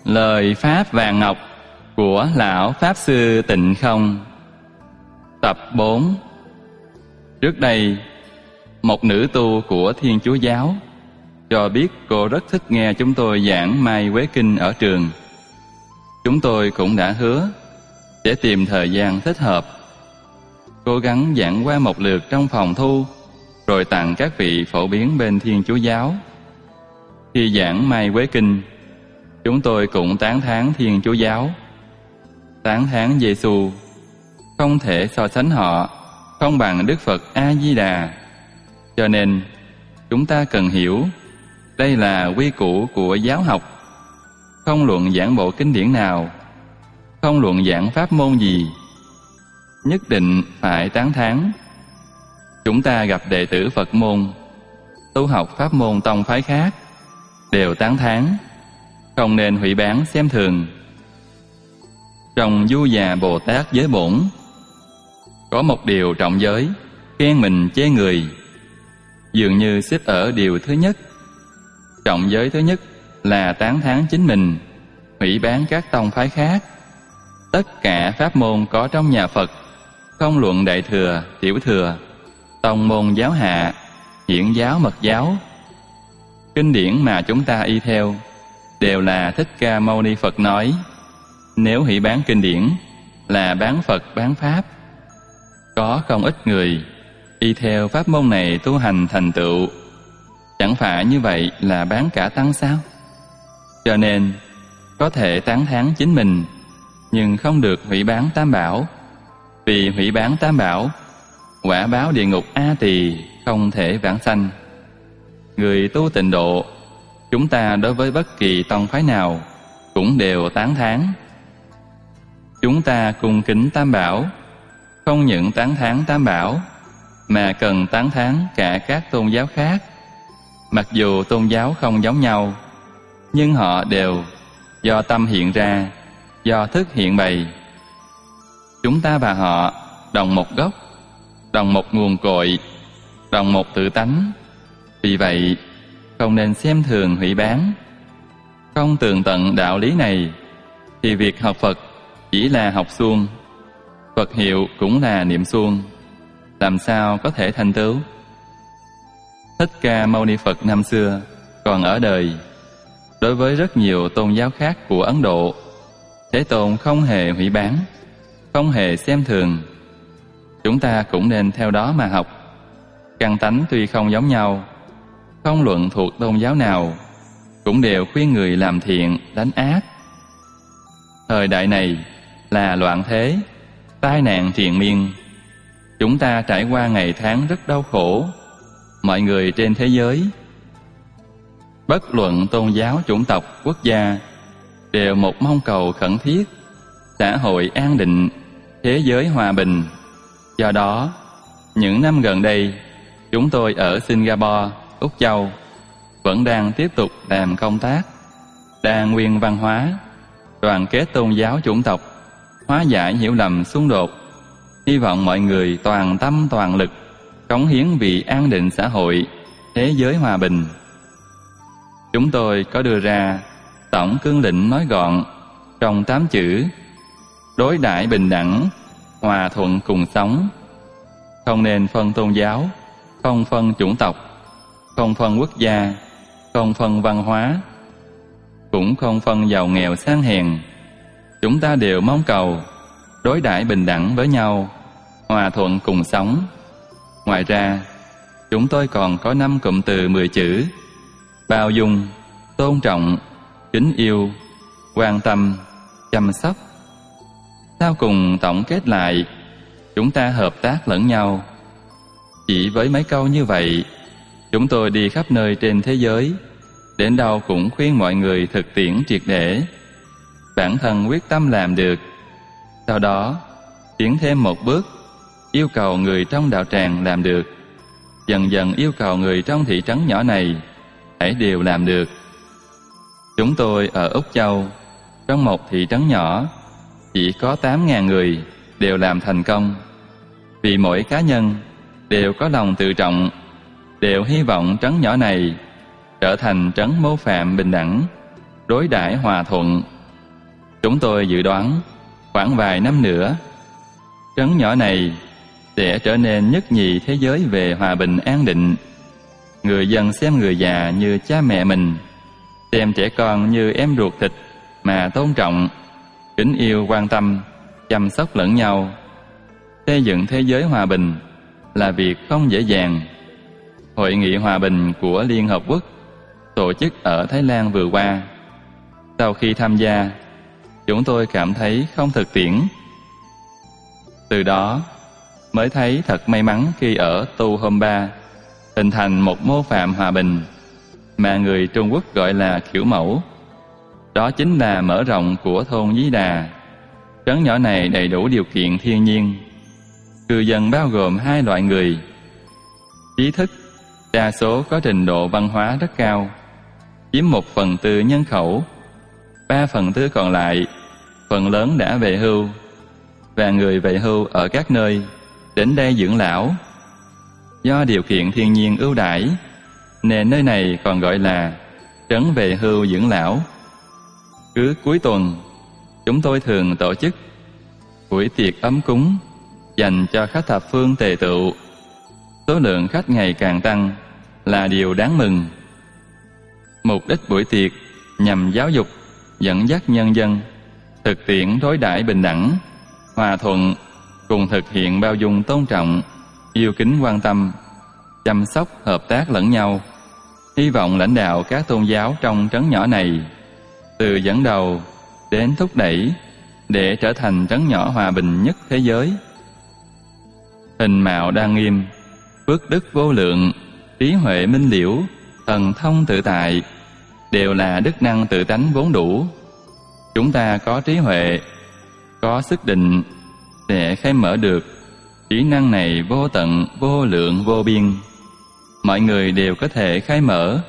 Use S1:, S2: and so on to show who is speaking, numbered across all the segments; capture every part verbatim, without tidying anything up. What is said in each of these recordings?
S1: Lời Pháp vàng ngọc của Lão Pháp Sư Tịnh Không. Tập bốn. Trước đây, một nữ tu của Thiên Chúa Giáo cho biết cô rất thích nghe chúng tôi giảng Mai Quế Kinh ở trường. Chúng tôi cũng đã hứa sẽ tìm thời gian thích hợp, cố gắng giảng qua một lượt trong phòng thu, rồi tặng các vị phổ biến bên Thiên Chúa Giáo. Khi giảng Mai Quế Kinh, chúng tôi cũng tán thán Thiên Chúa Giáo, tán thán Giê-xu, không thể so sánh họ không bằng Đức Phật A-di-đà. Cho nên chúng ta cần hiểu đây là quy củ của giáo học. Không luận giảng bộ kinh điển nào, không luận giảng pháp môn gì, nhất định phải tán thán. Chúng ta gặp đệ tử Phật môn, tu học pháp môn tông phái khác, đều tán thán, không nên hủy bán xem thường. Trong Du Già Bồ Tát Giới Bổn có một điều trọng giới, khen mình chê người, dường như xếp ở điều thứ nhất. Trọng giới thứ nhất là tán thán chính mình, hủy bán các tông phái khác. Tất cả pháp môn có trong nhà Phật, không luận đại thừa, tiểu thừa, tông môn giáo hạ, hiển giáo, mật giáo, kinh điển mà chúng ta y theo đều là Thích Ca Mâu Ni Phật nói. Nếu hủy bán kinh điển là bán Phật bán Pháp. Có không ít người y theo pháp môn này tu hành thành tựu, chẳng phải như vậy là bán cả tăng sao? Cho nên có thể tán thán chính mình, nhưng không được hủy bán Tam Bảo. Vì hủy bán Tam Bảo, quả báo địa ngục A Tỳ không thể vãng sanh. Người tu tịnh độ, chúng ta đối với bất kỳ tông phái nào cũng đều tán thán. Chúng ta cung kính Tam Bảo, không những tán thán Tam Bảo mà cần tán thán cả các tôn giáo khác. Mặc dù tôn giáo không giống nhau, nhưng họ đều do tâm hiện ra, do thức hiện bày. Chúng ta và họ đồng một gốc, đồng một nguồn cội, đồng một tự tánh. Vì vậy, không nên xem thường hủy bán. Không tường tận đạo lý này, thì việc học Phật chỉ là học suông, Phật hiệu cũng là niệm suông, làm sao có thể thành tựu? Thích Ca Mâu Ni Phật năm xưa còn ở đời, đối với rất nhiều tôn giáo khác của Ấn Độ, Thế Tôn không hề hủy bán, không hề xem thường. Chúng ta cũng nên theo đó mà học. Căn tánh tuy không giống nhau, không luận thuộc tôn giáo nào, cũng đều khuyên người làm thiện, đánh ác. Thời đại này là loạn thế, tai nạn triền miên. Chúng ta trải qua ngày tháng rất đau khổ. Mọi người trên thế giới, bất luận tôn giáo, chủng tộc, quốc gia, đều một mong cầu khẩn thiết xã hội an định, thế giới hòa bình. Do đó, những năm gần đây, chúng tôi ở Singapore, Úc Châu vẫn đang tiếp tục làm công tác đa nguyên văn hóa, đoàn kết tôn giáo chủng tộc, hóa giải hiểu lầm xung đột. Hy vọng mọi người toàn tâm toàn lực cống hiến vì an định xã hội, thế giới hòa bình. Chúng tôi có đưa ra tổng cương lĩnh nói gọn trong tám chữ: đối đãi bình đẳng, hòa thuận cùng sống. Không nên phân tôn giáo, không phân chủng tộc, không phân quốc gia, không phân văn hóa, cũng không phân giàu nghèo sang hèn. Chúng ta đều mong cầu đối đãi bình đẳng với nhau, hòa thuận cùng sống. Ngoài ra, chúng tôi còn có năm cụm từ mười chữ: bao dung, tôn trọng, kính yêu, quan tâm, chăm sóc. Sau cùng tổng kết lại, chúng ta hợp tác lẫn nhau. Chỉ với mấy câu như vậy, chúng tôi đi khắp nơi trên thế giới, đến đâu cũng khuyên mọi người thực tiễn triệt để. Bản thân quyết tâm làm được. Sau đó, tiến thêm một bước, yêu cầu người trong đạo tràng làm được. Dần dần yêu cầu người trong thị trấn nhỏ này hãy đều làm được. Chúng tôi ở Úc Châu, trong một thị trấn nhỏ, chỉ có tám ngàn người đều làm thành công. Vì mỗi cá nhân đều có lòng tự trọng, đều hy vọng trấn nhỏ này trở thành trấn mô phạm bình đẳng, đối đãi hòa thuận, Chúng tôi dự đoán khoảng vài năm nữa, trấn nhỏ này sẽ trở nên nhất nhì thế giới về hòa bình an định. Người dân xem người già như cha mẹ mình, xem trẻ con như em ruột thịt mà tôn trọng, kính yêu, quan tâm, chăm sóc lẫn nhau. Xây dựng thế giới hòa bình là việc không dễ dàng. Hội nghị hòa bình của Liên Hợp Quốc tổ chức ở Thái Lan vừa qua, sau khi tham gia, chúng tôi cảm thấy không thực tiễn. Từ đó mới thấy thật may mắn khi ở Tu Hôm Ba hình thành một mô phạm hòa bình mà người Trung Quốc gọi là kiểu mẫu. Đó chính là mở rộng của thôn Dí Đà. Trấn nhỏ này đầy đủ điều kiện thiên nhiên. Cư dân bao gồm hai loại người: trí thức, đa số có trình độ văn hóa rất cao, chiếm một phần tư nhân khẩu. Ba phần tư còn lại, phần lớn đã về hưu, và người về hưu ở các nơi đến đây dưỡng lão. Do điều kiện thiên nhiên ưu đãi, nên nơi này còn gọi là trấn về hưu dưỡng lão. Cứ cuối tuần, chúng tôi thường tổ chức buổi tiệc ấm cúng dành cho khách thập phương tề tựu. Số lượng khách ngày càng tăng là điều đáng mừng. Mục đích buổi tiệc nhằm giáo dục, dẫn dắt nhân dân thực tiễn đối đãi bình đẳng, hòa thuận, cùng thực hiện bao dung tôn trọng, yêu kính quan tâm, chăm sóc hợp tác lẫn nhau. Hy vọng lãnh đạo các tôn giáo trong trấn nhỏ này, từ dẫn đầu đến thúc đẩy, để trở thành trấn nhỏ hòa bình nhất thế giới. Hình mạo đa nghiêm, phước đức vô lượng, trí huệ minh liễu, thần thông tự tại, đều là đức năng tự tánh vốn đủ. Chúng ta có trí huệ, có sức định, sẽ khai mở được trí năng này vô tận, vô lượng, vô biên. Mọi người đều có thể khai mở.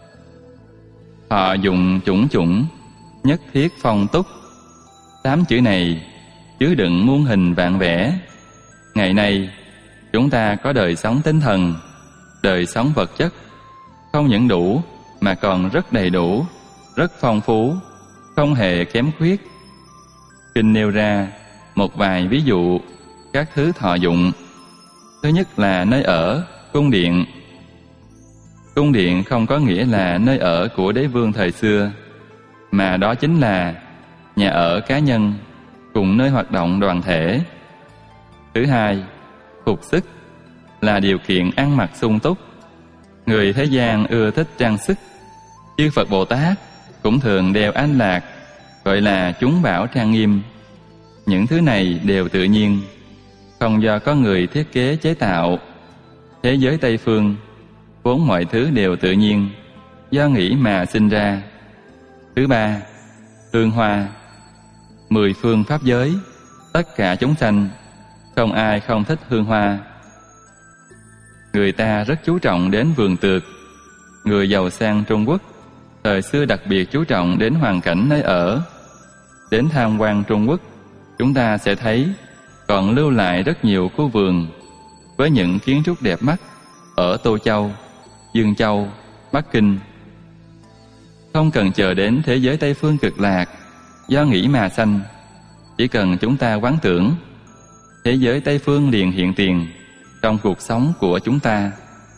S1: Họ dùng chủng chủng, nhất thiết phong túc. Tám chữ này chứa đựng muôn hình vạn vẻ. Ngày nay, chúng ta có đời sống tinh thần, đời sống vật chất, không những đủ mà còn rất đầy đủ, rất phong phú, không hề kém khuyết. Kinh nêu ra một vài ví dụ các thứ thọ dụng. Thứ nhất là nơi ở, cung điện. Cung điện không có nghĩa là nơi ở của đế vương thời xưa, mà đó chính là nhà ở cá nhân cùng nơi hoạt động đoàn thể. Thứ hai, phục sức là điều kiện ăn mặc sung túc. Người thế gian ưa thích trang sức. Chư Phật Bồ Tát cũng thường đeo anh lạc, gọi là chúng bảo trang nghiêm. Những thứ này đều tự nhiên, không do có người thiết kế chế tạo. Thế giới Tây Phương vốn mọi thứ đều tự nhiên, do nghĩ mà sinh ra. Thứ ba, hương hoa. Mười phương pháp giới, tất cả chúng sanh, không ai không thích hương hoa. Người ta rất chú trọng đến vườn tược. Người giàu sang Trung Quốc thời xưa đặc biệt chú trọng đến hoàn cảnh nơi ở. Đến tham quan Trung Quốc, chúng ta sẽ thấy còn lưu lại rất nhiều khu vườn với những kiến trúc đẹp mắt ở Tô Châu, Dương Châu, Bắc Kinh. Không cần chờ đến thế giới Tây Phương cực lạc do nghĩ mà sanh. Chỉ cần chúng ta quán tưởng, thế giới Tây Phương liền hiện tiền trong cuộc sống của chúng ta.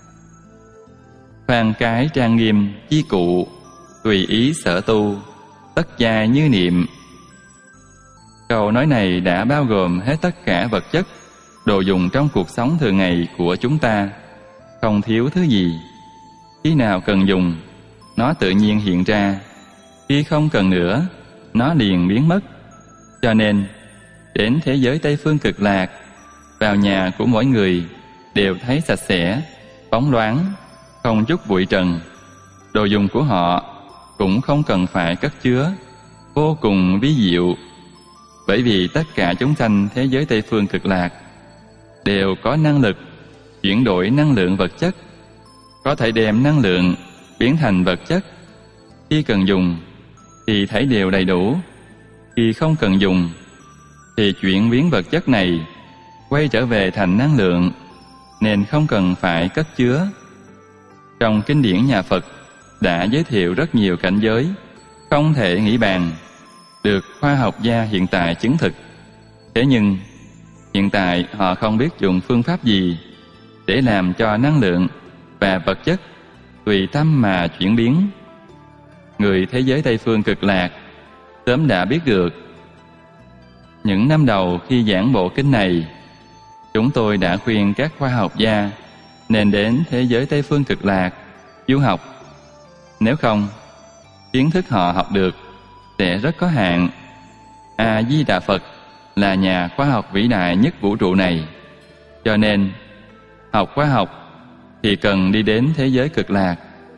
S1: Phan cái trang nghiêm chi cụ, tùy ý sở tu, tất gia như niệm. Câu nói này đã bao gồm hết tất cả vật chất, đồ dùng trong cuộc sống thường ngày của chúng ta, không thiếu thứ gì. Khi nào cần dùng, nó tự nhiên hiện ra. Khi không cần nữa, nó liền biến mất. Cho nên, đến thế giới Tây Phương cực lạc, vào nhà của mỗi người đều thấy sạch sẽ, bóng loáng, không chút bụi trần. Đồ dùng của họ cũng không cần phải cất chứa, vô cùng vi diệu. Bởi vì tất cả chúng sanh thế giới Tây Phương cực lạc đều có năng lực chuyển đổi năng lượng vật chất, có thể đem năng lượng biến thành vật chất. Khi cần dùng thì thấy đều đầy đủ, khi không cần dùng thì chuyển biến vật chất này quay trở về thành năng lượng, nên không cần phải cất chứa. Trong kinh điển nhà Phật đã giới thiệu rất nhiều cảnh giới không thể nghĩ bàn. được khoa học gia hiện tại chứng thực. Thế nhưng, hiện tại họ không biết dùng phương pháp gì để làm cho năng lượng và vật chất tùy tâm mà chuyển biến. Người thế giới Tây phương cực lạc sớm đã biết được. Những năm đầu khi giảng bộ kinh này, chúng tôi đã khuyên các khoa học gia nên đến thế giới Tây phương cực lạc du học. Nếu không, kiến thức họ học được sẽ rất có hạn. A Di Đà Phật là nhà khoa học vĩ đại nhất vũ trụ này, cho nên học khoa học thì cần đi đến thế giới cực lạc.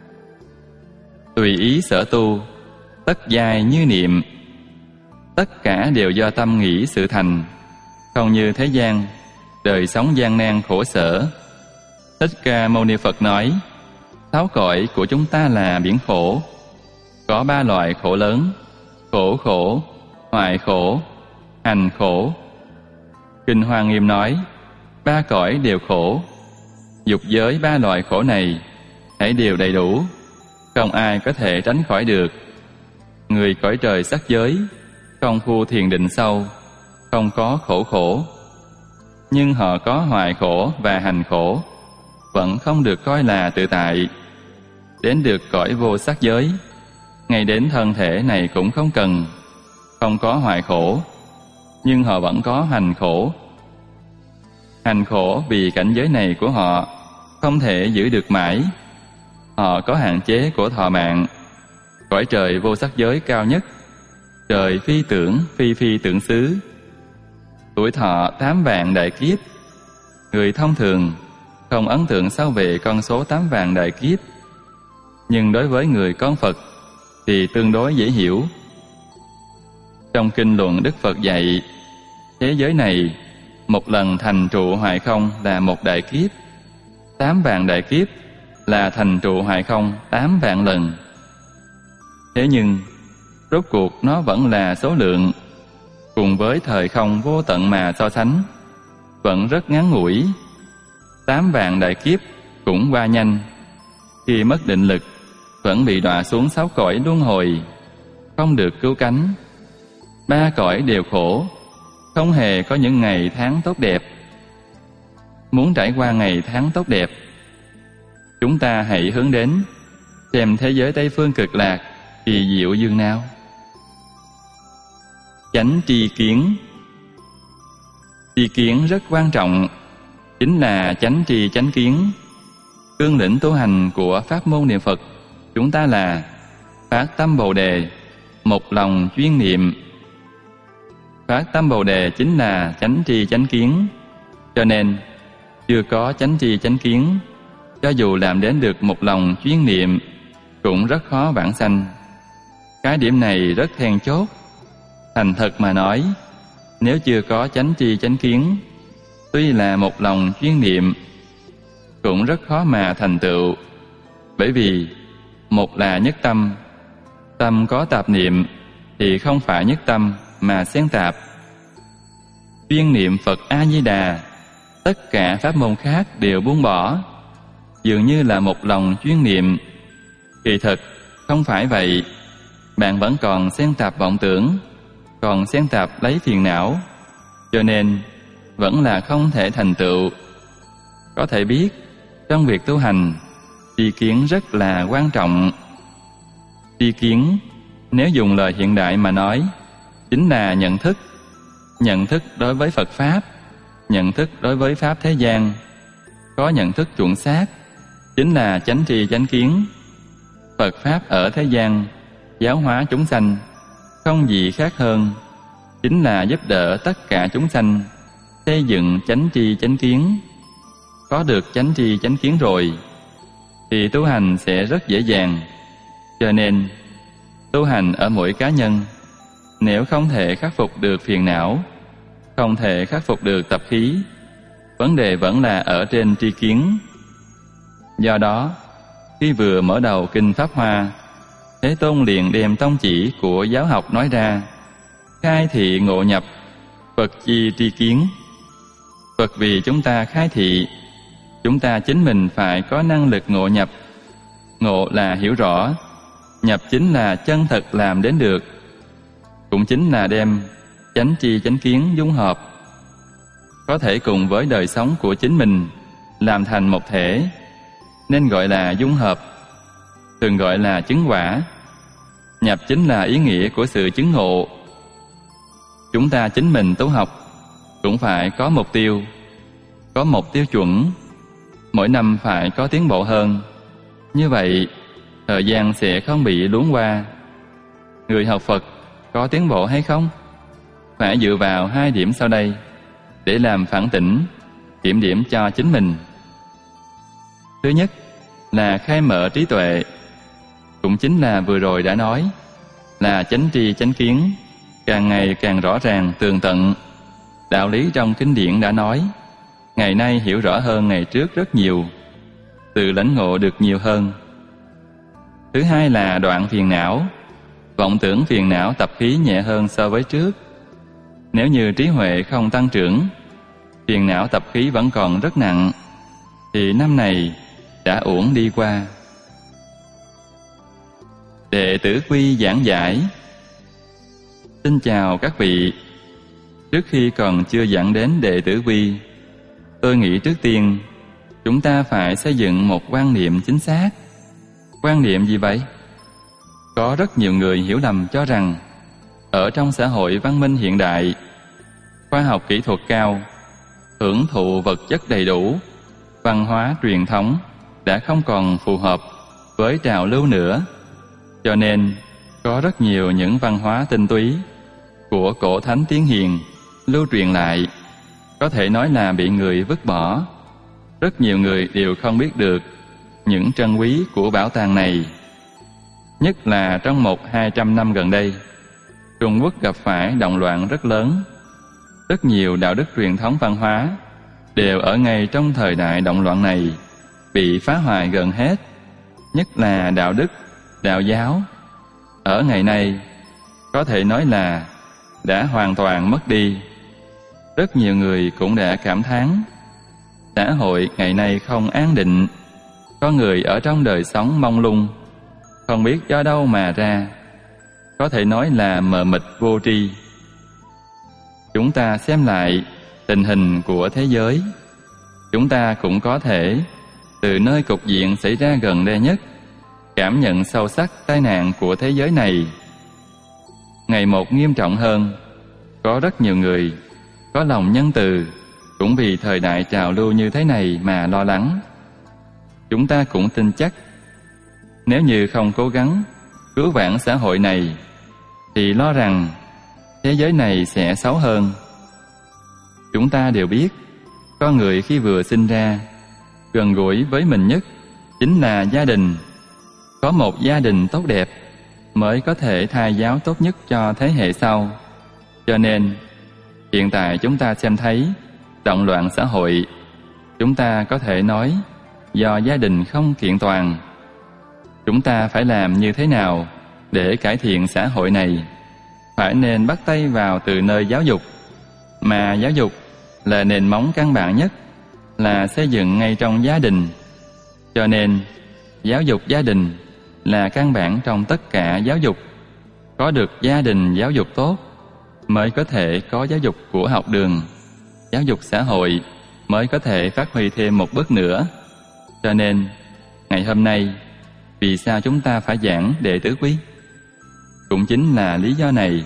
S1: Tùy ý sở tu, tất giai như niệm. Tất cả đều do tâm nghĩ sự thành, không như thế gian, đời sống gian nan khổ sở. Thích Ca Mâu Ni Phật nói, sáu cõi của chúng ta là biển khổ. Có ba loại khổ lớn: khổ khổ, hoại khổ, hành khổ. Kinh Hoa Nghiêm nói, ba cõi đều khổ. Dục giới ba loại khổ này hãy đều đầy đủ, không ai có thể tránh khỏi được. Người cõi trời sắc giới, công phu thiền định sâu, không có khổ khổ. Nhưng họ có hoại khổ và hành khổ, vẫn không được coi là tự tại. Đến được cõi vô sắc giới, ngay đến thân thể này cũng không cần, không có hoại khổ, nhưng họ vẫn có hành khổ. Hành khổ vì cảnh giới này của họ không thể giữ được mãi. Họ có hạn chế của thọ mạng. Cõi trời vô sắc giới cao nhất, trời phi tưởng phi phi tưởng xứ, tuổi thọ tám vạn đại kiếp. Người thông thường không ấn tượng sâu về con số tám vạn đại kiếp, nhưng đối với người con Phật thì tương đối dễ hiểu. Trong kinh luận Đức Phật dạy, thế giới này một lần thành trụ hoại không là một đại kiếp, tám vạn đại kiếp là thành trụ hoại không tám vạn lần. Thế nhưng rốt cuộc nó vẫn là số lượng, cùng với thời không vô tận mà so sánh, vẫn rất ngắn ngủi. Tám vạn đại kiếp cũng qua nhanh, khi mất định lực vẫn bị đọa xuống sáu cõi luân hồi, không được cứu cánh. Ba cõi đều khổ, không hề có những ngày tháng tốt đẹp. Muốn trải qua ngày tháng tốt đẹp, chúng ta hãy hướng đến xem thế giới Tây phương cực lạc kỳ diệu dường nào. Chánh tri kiến. Tri kiến rất quan trọng, chính là chánh tri chánh kiến. Cương lĩnh tu hành của pháp môn niệm Phật chúng ta là phát tâm Bồ Đề, một lòng chuyên niệm. Phát tâm Bồ Đề chính là chánh tri chánh kiến, cho nên chưa có chánh tri chánh kiến, cho dù làm đến được một lòng chuyên niệm cũng rất khó vãng sanh. Cái điểm này rất then chốt. Thành thật mà nói, nếu chưa có chánh tri chánh kiến, tuy là một lòng chuyên niệm cũng rất khó mà thành tựu. Bởi vì một là nhất tâm, tâm có tạp niệm thì không phải nhất tâm mà xen tạp. Chuyên niệm Phật A Di Đà, tất cả pháp môn khác đều buông bỏ, dường như là một lòng chuyên niệm. Kỳ thực không phải vậy, bạn vẫn còn xen tạp vọng tưởng, còn xen tạp lấy phiền não, cho nên vẫn là không thể thành tựu. Có thể biết, trong việc tu hành, tri kiến rất là quan trọng. Tri kiến, nếu dùng lời hiện đại mà nói, chính là nhận thức. Nhận thức đối với Phật Pháp, nhận thức đối với Pháp thế gian. Có nhận thức chuẩn xác, chính là chánh tri chánh kiến. Phật Pháp ở thế gian, giáo hóa chúng sanh, không gì khác hơn, chính là giúp đỡ tất cả chúng sanh xây dựng chánh tri chánh kiến. Có được chánh tri chánh kiến rồi, thì tu hành sẽ rất dễ dàng. Cho nên, tu hành ở mỗi cá nhân, nếu không thể khắc phục được phiền não, không thể khắc phục được tập khí, vấn đề vẫn là ở trên tri kiến. Do đó, khi vừa mở đầu Kinh Pháp Hoa, Thế Tôn liền đem tông chỉ của giáo học nói ra: khai thị ngộ nhập, Phật chi tri kiến. Phật vì chúng ta khai thị, chúng ta chính mình phải có năng lực ngộ nhập. Ngộ là hiểu rõ, nhập chính là chân thật làm đến được. cũng chính là đem chánh tri chánh kiến dung hợp, có thể cùng với đời sống của chính mình làm thành một thể, nên gọi là dung hợp, thường gọi là chứng quả. Nhập chính là ý nghĩa của sự chứng ngộ. Chúng ta chính mình tu học cũng phải có mục tiêu, có một tiêu chuẩn, mỗi năm phải có tiến bộ hơn. Như vậy, thời gian sẽ không bị luống qua. Người học Phật có tiến bộ hay không? Phải dựa vào hai điểm sau đây để làm phản tỉnh, kiểm điểm cho chính mình. Thứ nhất là khai mở trí tuệ, cũng chính là vừa rồi đã nói, là chánh tri chánh kiến càng ngày càng rõ ràng tường tận. Đạo lý trong kinh điển đã nói, ngày nay hiểu rõ hơn ngày trước rất nhiều, tự lãnh ngộ được nhiều hơn. Thứ hai là đoạn phiền não, vọng tưởng phiền não tập khí nhẹ hơn so với trước. Nếu như trí huệ không tăng trưởng, phiền não tập khí vẫn còn rất nặng, thì năm này đã uổng đi qua. Đệ tử Quy giảng giải. Xin chào các vị. Trước khi còn chưa giảng đến đệ tử Quy, tôi nghĩ trước tiên chúng ta phải xây dựng một quan niệm chính xác. Quan niệm gì vậy? Có rất nhiều người hiểu lầm cho rằng ở trong xã hội văn minh hiện đại, khoa học kỹ thuật cao, hưởng thụ vật chất đầy đủ, văn hóa truyền thống đã không còn phù hợp với trào lưu nữa. Cho nên có rất nhiều những văn hóa tinh túy của cổ thánh tiên hiền lưu truyền lại, có thể nói là bị người vứt bỏ. Rất nhiều người đều không biết được những trân quý của bảo tàng này. Nhất là trong một hai trăm năm gần đây, Trung Quốc gặp phải động loạn rất lớn. Rất nhiều đạo đức truyền thống văn hóa đều ở ngay trong thời đại động loạn này bị phá hoại gần hết. Nhất là đạo đức, đạo giáo, ở ngày nay có thể nói là đã hoàn toàn mất đi. Rất nhiều người cũng đã cảm thán, xã hội ngày nay không an định, có người ở trong đời sống mông lung, không biết do đâu mà ra, có thể nói là mờ mịt vô tri. Chúng ta xem lại tình hình của thế giới, chúng ta cũng có thể từ nơi cục diện xảy ra gần đây nhất cảm nhận sâu sắc tai nạn của thế giới này. Ngày một nghiêm trọng hơn, có rất nhiều người có lòng nhân từ cũng vì thời đại trào lưu như thế này mà lo lắng. Chúng ta cũng tin chắc nếu như không cố gắng cứu vãn xã hội này thì lo rằng thế giới này sẽ xấu hơn. Chúng ta đều biết, con người khi vừa sinh ra, gần gũi với mình nhất chính là gia đình. Có một gia đình tốt đẹp mới có thể thai giáo tốt nhất cho thế hệ sau. Cho nên, hiện tại chúng ta xem thấy động loạn xã hội, chúng ta có thể nói do gia đình không kiện toàn. Chúng ta phải làm như thế nào để cải thiện xã hội này? Phải nên bắt tay vào từ nơi giáo dục, mà giáo dục là nền móng căn bản nhất, là xây dựng ngay trong gia đình. Cho nên, giáo dục gia đình là căn bản trong tất cả giáo dục. Có được gia đình giáo dục tốt mới có thể có giáo dục của học đường, giáo dục xã hội mới có thể phát huy thêm một bước nữa. Cho nên, ngày hôm nay, vì sao chúng ta phải giảng Đệ Tử Quy? Cũng chính là lý do này.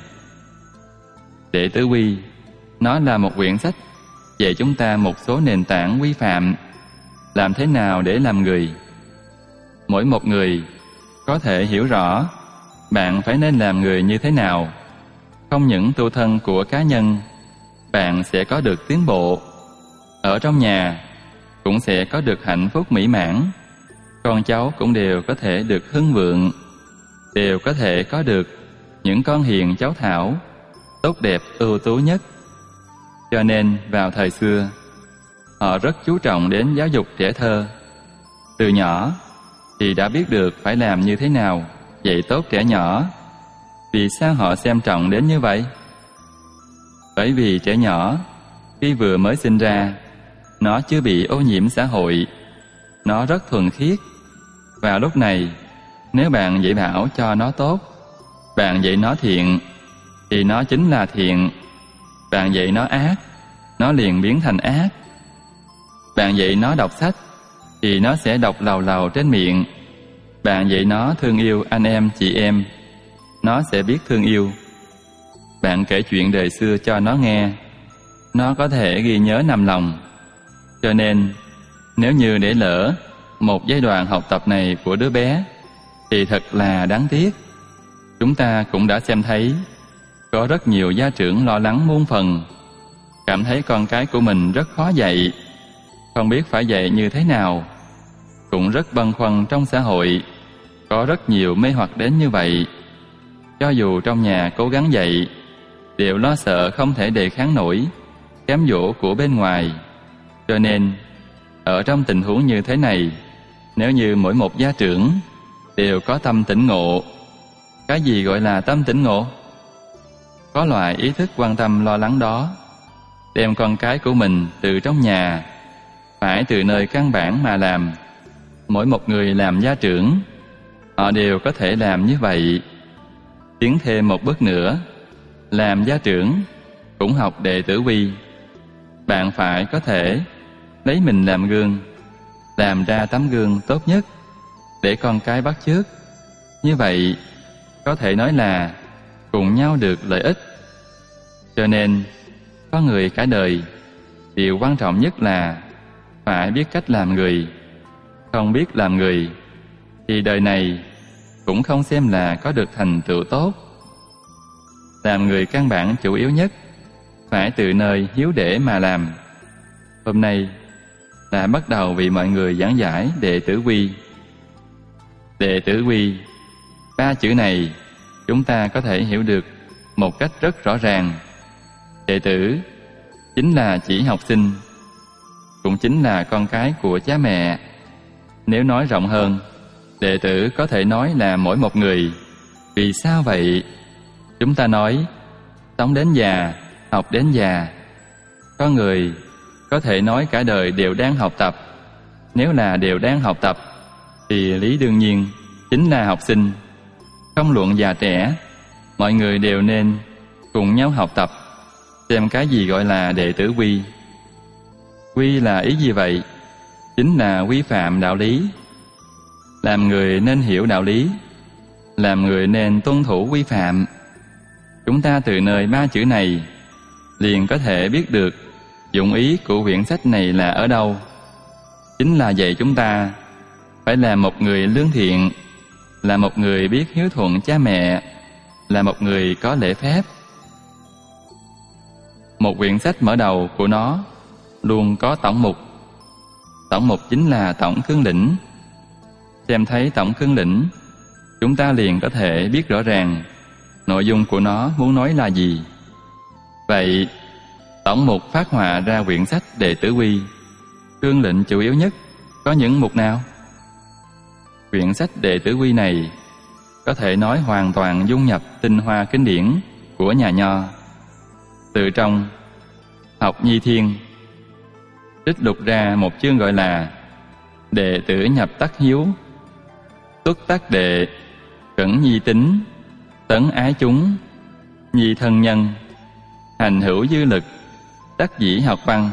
S1: Đệ Tử Quy, nó là một quyển sách dạy chúng ta một số nền tảng quy phạm, làm thế nào để làm người. Mỗi một người có thể hiểu rõ bạn phải nên làm người như thế nào. Không những tu thân của cá nhân, bạn sẽ có được tiến bộ. Ở trong nhà cũng sẽ có được hạnh phúc mỹ mãn. Con cháu cũng đều có thể được hưng vượng, đều có thể có được những con hiền cháu thảo, tốt đẹp ưu tú nhất. Cho nên vào thời xưa, họ rất chú trọng đến giáo dục trẻ thơ. Từ nhỏ thì đã biết được phải làm như thế nào dạy tốt trẻ nhỏ. Vì sao họ xem trọng đến như vậy? Bởi vì trẻ nhỏ khi vừa mới sinh ra, nó chưa bị ô nhiễm xã hội, nó rất thuần khiết. Vào lúc này, nếu bạn dạy bảo cho nó tốt, bạn dạy nó thiện, thì nó chính là thiện. Bạn dạy nó ác, nó liền biến thành ác. Bạn dạy nó đọc sách thì nó sẽ đọc lầu lầu trên miệng. Bạn dạy nó thương yêu anh em chị em, nó sẽ biết thương yêu. Bạn kể chuyện đời xưa cho nó nghe, nó có thể ghi nhớ nằm lòng. Cho nên, nếu như để lỡ một giai đoạn học tập này của đứa bé thì thật là đáng tiếc. Chúng ta cũng đã xem thấy có rất nhiều gia trưởng lo lắng muôn phần, cảm thấy con cái của mình rất khó dạy, không biết phải dạy như thế nào. Cũng rất băn khoăn trong xã hội, có rất nhiều mê hoặc đến như vậy. Cho dù trong nhà cố gắng dạy, đều lo sợ không thể đề kháng nổi cám dỗ của bên ngoài. Cho nên, ở trong tình huống như thế này, nếu như mỗi một gia trưởng đều có tâm tỉnh ngộ. Cái gì gọi là tâm tỉnh ngộ? Có loại ý thức quan tâm lo lắng đó, đem con cái của mình từ trong nhà, phải từ nơi căn bản mà làm. Mỗi một người làm gia trưởng, họ đều có thể làm như vậy. Tiến thêm một bước nữa, làm gia trưởng cũng học đệ tử quy. Bạn phải có thể lấy mình làm gương, làm ra tấm gương tốt nhất để con cái bắt chước. Như vậy có thể nói là cùng nhau được lợi ích. Cho nên có người cả đời, điều quan trọng nhất là phải biết cách làm người. Không biết làm người thì đời này cũng không xem là có được thành tựu tốt. Làm người căn bản chủ yếu nhất phải từ nơi hiếu để mà làm. Hôm nay là bắt đầu vì mọi người giảng giải đệ tử quy. Đệ tử quy, ba chữ này chúng ta có thể hiểu được một cách rất rõ ràng. Đệ tử chính là chỉ học sinh, cũng chính là con cái của cha mẹ. Nếu nói rộng hơn, đệ tử có thể nói là mỗi một người. Vì sao vậy? Chúng ta nói sống đến già, học đến già. Có người có thể nói cả đời đều đang học tập. Nếu là đều đang học tập thì lý đương nhiên chính là học sinh. Không luận già trẻ, mọi người đều nên cùng nhau học tập. Xem cái gì gọi là đệ tử quy. Quy là ý gì vậy? Chính là quy phạm đạo lý. Làm người nên hiểu đạo lý, làm người nên tuân thủ quy phạm. Chúng ta từ nơi ba chữ này liền có thể biết được dụng ý của quyển sách này là ở đâu. Chính là dạy chúng ta phải là một người lương thiện, là một người biết hiếu thuận cha mẹ, là một người có lễ phép. Một quyển sách mở đầu của nó luôn có tổng mục. Tổng mục chính là tổng cương lĩnh. Xem thấy tổng cương lĩnh, chúng ta liền có thể biết rõ ràng nội dung của nó muốn nói là gì. Vậy, tổng mục phát họa ra quyển sách đệ tử quy, cương lĩnh chủ yếu nhất có những mục nào? Quyển sách đệ tử quy này có thể nói hoàn toàn dung nhập tinh hoa kinh điển của nhà Nho. Từ trong Học Nhi Thiên trích lục ra một chương gọi là đệ tử nhập tắc hiếu, tuất tắc đệ, cẩn nhi tính, tấn ái chúng, nhi thân nhân, hành hữu dư lực, đắc dĩ học văn.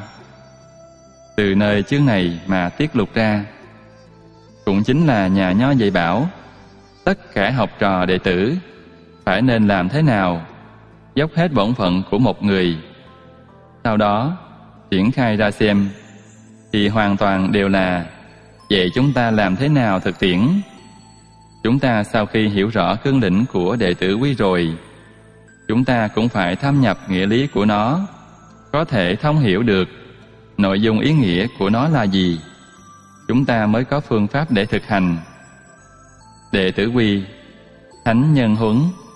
S1: Từ nơi chương này mà tiết lục ra, cũng chính là nhà Nho dạy bảo tất cả học trò đệ tử phải nên làm thế nào, dốc hết bổn phận của một người. Sau đó triển khai ra xem thì hoàn toàn đều là dạy chúng ta làm thế nào thực tiễn. Chúng ta sau khi hiểu rõ cương lĩnh của đệ tử quy rồi, chúng ta cũng phải thâm nhập nghĩa lý của nó, có thể thông hiểu được nội dung ý nghĩa của nó là gì. Chúng ta mới có phương pháp để thực hành. Đệ tử quy, thánh nhân huấn.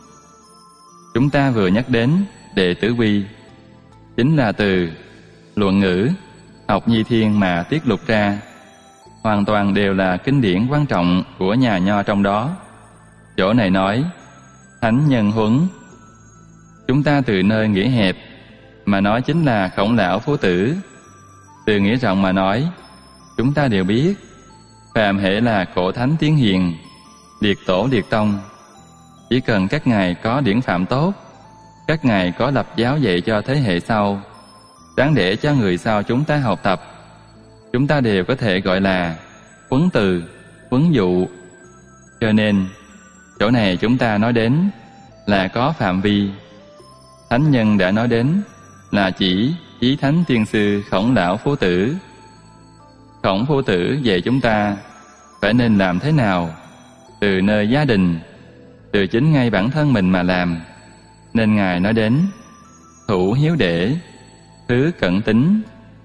S1: Chúng ta vừa nhắc đến đệ tử quy, chính là từ luận ngữ Học Nhi Thiên mà tiết lục ra, hoàn toàn đều là kinh điển quan trọng của nhà Nho trong đó. Chỗ này nói thánh nhân huấn, chúng ta từ nơi nghĩa hẹp mà nói chính là Khổng Lão Phu Tử. Từ nghĩa rộng mà nói, chúng ta đều biết phàm hễ là cổ thánh tiên hiền, liệt tổ liệt tông, chỉ cần các ngài có điển phạm tốt các ngài có lập giáo dạy cho thế hệ sau, đáng để cho người sau chúng ta học tập. Chúng ta đều có thể gọi là huấn từ, huấn dụ. Cho nên, chỗ này chúng ta nói đến là có phạm vi. Thánh nhân đã nói đến là chỉ Chí Thánh Tiên Sư Khổng Lão Phu Tử. Khổng Phu Tử dạy chúng ta phải nên làm thế nào, từ nơi gia đình, từ chính ngay bản thân mình mà làm. Nên Ngài nói đến thủ hiếu để, thứ cẩn tín.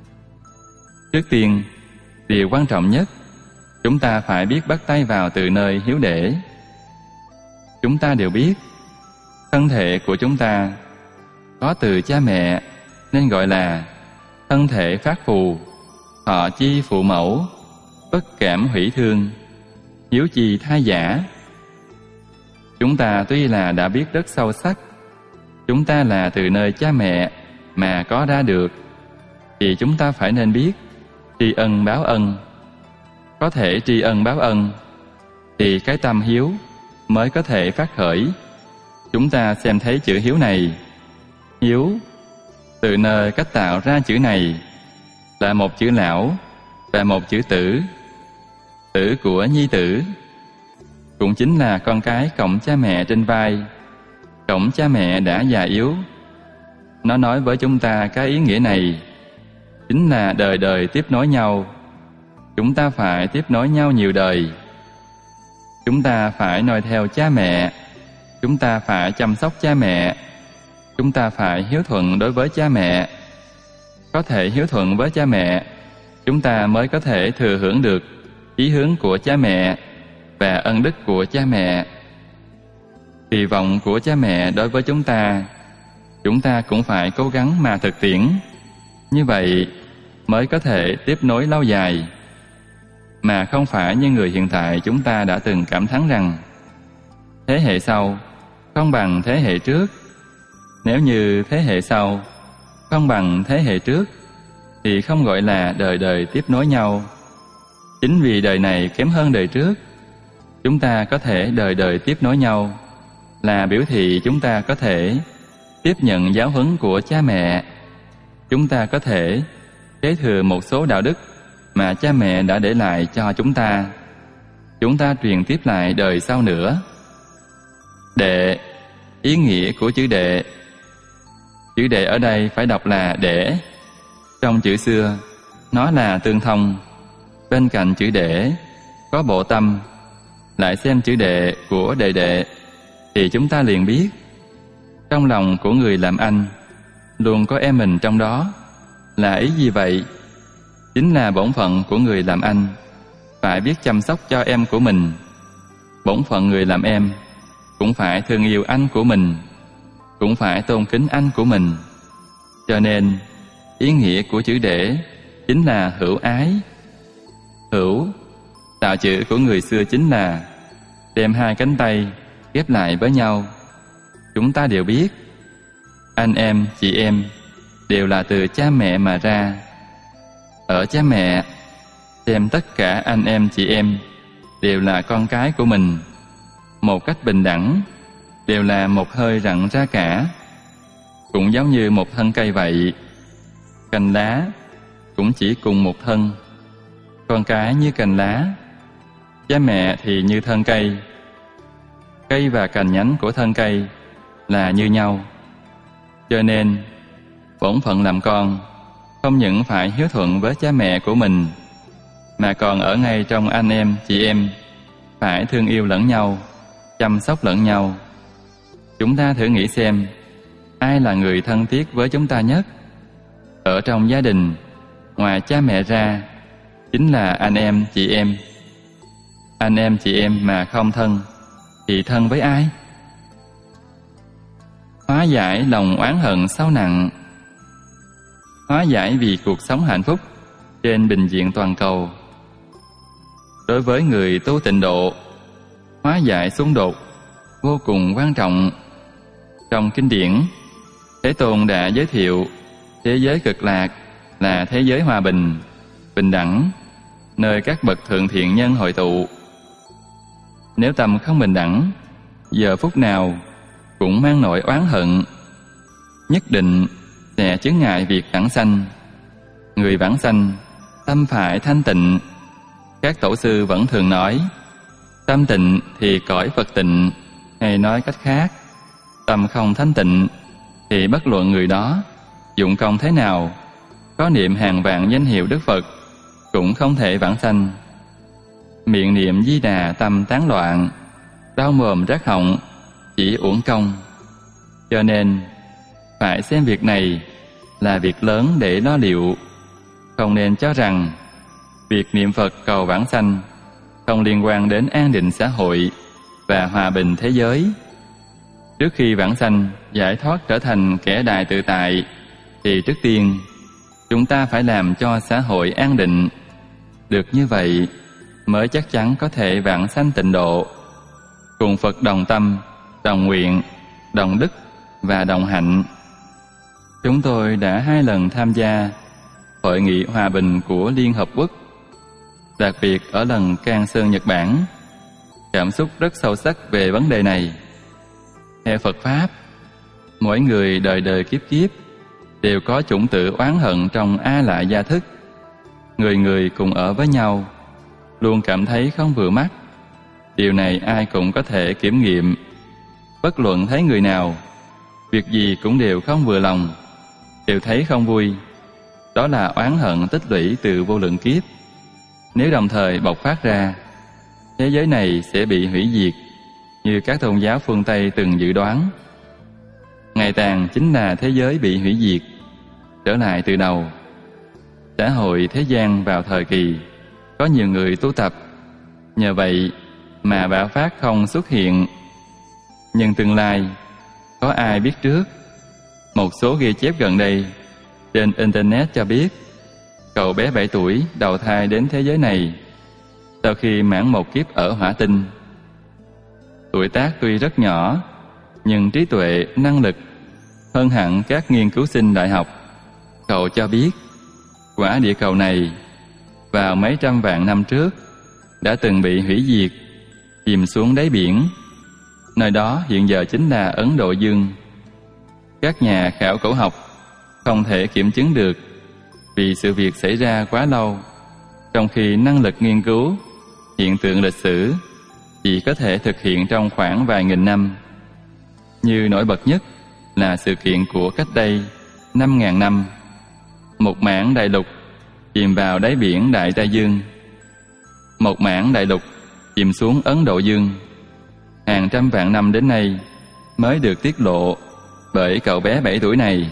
S1: Trước tiên, điều quan trọng nhất, chúng ta phải biết bắt tay vào từ nơi hiếu để. Chúng ta đều biết, thân thể của chúng ta có từ cha mẹ nên gọi là thân thể phát phù, thọ chi phụ mẫu, bất cảm hủy thương, hiếu chi thai giả. Chúng ta tuy là đã biết rất sâu sắc, chúng ta là từ nơi cha mẹ mà có ra được, thì chúng ta phải nên biết tri ân báo ân. Có thể tri ân báo ân, thì cái tâm hiếu mới có thể phát khởi. Chúng ta xem thấy chữ hiếu này. Hiếu, từ nơi cách tạo ra chữ này, là một chữ lão và một chữ tử. Tử của nhi tử, cũng chính là con cái cõng cha mẹ trên vai, cõng cha mẹ đã già yếu. Nó nói với chúng ta cái ý nghĩa này, chính là đời đời tiếp nối nhau. Chúng ta phải tiếp nối nhau nhiều đời. Chúng ta phải noi theo cha mẹ, chúng ta phải chăm sóc cha mẹ, chúng ta phải hiếu thuận đối với cha mẹ. Có thể hiếu thuận với cha mẹ, chúng ta mới có thể thừa hưởng được ý hướng của cha mẹ và ân đức của cha mẹ. Kỳ vọng của cha mẹ đối với chúng ta, chúng ta cũng phải cố gắng mà thực tiễn. Như vậy mới có thể tiếp nối lâu dài, mà không phải như người hiện tại chúng ta đã từng cảm thán rằng thế hệ sau không bằng thế hệ trước. Nếu như thế hệ sau không bằng thế hệ trước thì không gọi là đời đời tiếp nối nhau. Chính vì đời này kém hơn đời trước, chúng ta có thể đời đời tiếp nối nhau, là biểu thị chúng ta có thể tiếp nhận giáo huấn của cha mẹ. Chúng ta có thể kế thừa một số đạo đức mà cha mẹ đã để lại cho chúng ta. Chúng ta truyền tiếp lại đời sau nữa. Đệ, ý nghĩa của chữ đệ. Chữ đệ ở đây phải đọc là để. Trong chữ xưa, nó là tương thông. Bên cạnh chữ để có bộ tâm. Lại xem chữ đệ của đệ đệ, thì chúng ta liền biết trong lòng của người làm anh luôn có em mình trong đó. Là ý gì vậy? Chính là bổn phận của người làm anh phải biết chăm sóc cho em của mình. Bổn phận người làm em cũng phải thương yêu anh của mình, cũng phải tôn kính anh của mình. Cho nên ý nghĩa của chữ để chính là hữu ái. Hữu, tạo chữ của người xưa chính là đem hai cánh tay ghép lại với nhau. Chúng ta đều biết anh em, chị em đều là từ cha mẹ mà ra. Ở cha mẹ, xem tất cả anh em chị em đều là con cái của mình, một cách bình đẳng, đều là một hơi rặng ra cả. Cũng giống như một thân cây vậy, cành lá cũng chỉ cùng một thân. Con cái như cành lá, cha mẹ thì như thân cây. Cây và cành nhánh của thân cây là như nhau. Cho nên bổn phận làm con không những phải hiếu thuận với cha mẹ của mình, mà còn ở ngay trong anh em, chị em phải thương yêu lẫn nhau, chăm sóc lẫn nhau. Chúng ta thử nghĩ xem, ai là người thân thiết với chúng ta nhất? Ở trong gia đình, ngoài cha mẹ ra, chính là anh em, chị em. Anh em, chị em mà không thân, thì thân với ai? Hóa giải lòng oán hận sâu nặng. Hóa giải vì cuộc sống hạnh phúc trên bình diện toàn cầu. Đối với người tu tịnh độ, hóa giải xung đột vô cùng quan trọng. Trong kinh điển, Thế Tôn đã giới thiệu thế giới cực lạc là thế giới hòa bình, bình đẳng, nơi các bậc thượng thiện nhân hội tụ. Nếu tâm không bình đẳng, giờ phút nào cũng mang nỗi oán hận, nhất định sẽ chướng ngại việc vãng sanh. Người vãng sanh, tâm phải thanh tịnh. Các tổ sư vẫn thường nói, tâm tịnh thì cõi Phật tịnh, hay nói cách khác, tâm không thanh tịnh thì bất luận người đó dụng công thế nào, có niệm hàng vạn danh hiệu Đức Phật cũng không thể vãng sanh. Miệng niệm Di Đà tâm tán loạn, đau mồm rát họng, chỉ uổng công. Cho nên phải xem việc này là việc lớn để lo liệu, không nên cho rằng việc niệm Phật cầu vãng sanh không liên quan đến an định xã hội và hòa bình thế giới. Trước khi vãng sanh giải thoát trở thành kẻ đại tự tại, thì trước tiên chúng ta phải làm cho xã hội an định. Được như vậy mới chắc chắn có thể vãng sanh tịnh độ, cùng Phật đồng tâm, đồng nguyện, đồng đức và đồng hạnh. Chúng tôi đã hai lần tham gia Hội nghị Hòa bình của Liên Hợp Quốc, đặc biệt ở lần Cang Sơn, Nhật Bản. Cảm xúc rất sâu sắc về vấn đề này. Theo Phật Pháp, mỗi người đời đời kiếp kiếp đều có chủng tử oán hận trong A Lại gia thức. Người người cùng ở với nhau, luôn cảm thấy không vừa mắt. Điều này ai cũng có thể kiểm nghiệm. Bất luận thấy người nào, việc gì cũng đều không vừa lòng, đều thấy không vui. Đó là oán hận tích lũy từ vô lượng kiếp. Nếu đồng thời bộc phát ra, thế giới này sẽ bị hủy diệt, như các tôn giáo phương Tây từng dự đoán. Ngày tàn chính là thế giới bị hủy diệt, trở lại từ đầu. Xã hội thế gian vào thời kỳ có nhiều người tu tập, nhờ vậy mà bạo phát không xuất hiện. Nhưng tương lai có ai biết trước? Một số ghi chép gần đây trên Internet cho biết, cậu bé bảy tuổi đầu thai đến thế giới này sau khi mãn một kiếp ở hỏa tinh. Tuổi tác tuy rất nhỏ, nhưng trí tuệ, năng lực hơn hẳn các nghiên cứu sinh đại học. Cậu cho biết, quả địa cầu này vào mấy trăm vạn năm trước đã từng bị hủy diệt, chìm xuống đáy biển. Nơi đó hiện giờ chính là Ấn Độ Dương. Các nhà khảo cổ học không thể kiểm chứng được vì sự việc xảy ra quá lâu, trong khi năng lực nghiên cứu hiện tượng lịch sử chỉ có thể thực hiện trong khoảng vài nghìn năm. Như nổi bật nhất là sự kiện của cách đây năm ngàn năm. Một mảng đại lục chìm vào đáy biển Đại Tây Dương. Một mảng đại lục chìm xuống Ấn Độ Dương. Hàng trăm vạn năm đến nay mới được tiết lộ bởi cậu bé bảy tuổi này.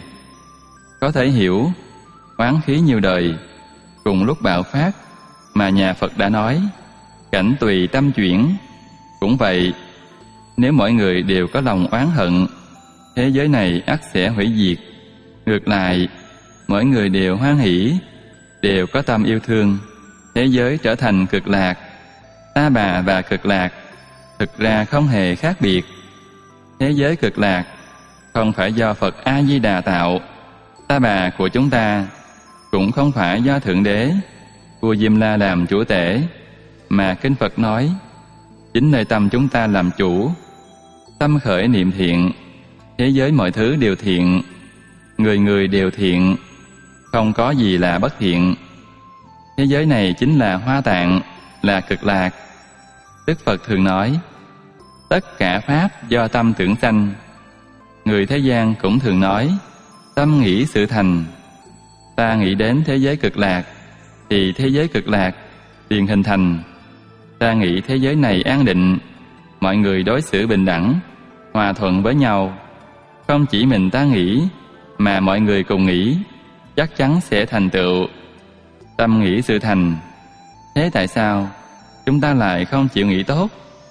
S1: Có thể hiểu oán khí nhiều đời cùng lúc bạo phát mà nhà Phật đã nói, cảnh tùy tâm chuyển. Cũng vậy, nếu mọi người đều có lòng oán hận, thế giới này ắt sẽ hủy diệt. Ngược lại, mỗi người đều hoan hỷ, đều có tâm yêu thương, thế giới trở thành cực lạc. Ta bà và cực lạc thực ra không hề khác biệt. Thế giới cực lạc không phải do Phật A-di-đà tạo. Ta bà của chúng ta cũng không phải do Thượng Đế, vua Diêm La làm chủ tể, mà Kinh Phật nói, chính nơi tâm chúng ta làm chủ. Tâm khởi niệm thiện, thế giới mọi thứ đều thiện, người người đều thiện, không có gì là bất thiện. Thế giới này chính là Hoa Tạng, là cực lạc. Đức Phật thường nói, tất cả pháp do tâm tưởng sanh. Người thế gian cũng thường nói, tâm nghĩ sự thành. Ta nghĩ đến thế giới cực lạc, thì thế giới cực lạc liền hình thành. Ta nghĩ thế giới này an định, mọi người đối xử bình đẳng, hòa thuận với nhau. Không chỉ mình ta nghĩ, mà mọi người cùng nghĩ, chắc chắn sẽ thành tựu. Tâm nghĩ sự thành. Thế tại sao chúng ta lại không chịu nghĩ tốt?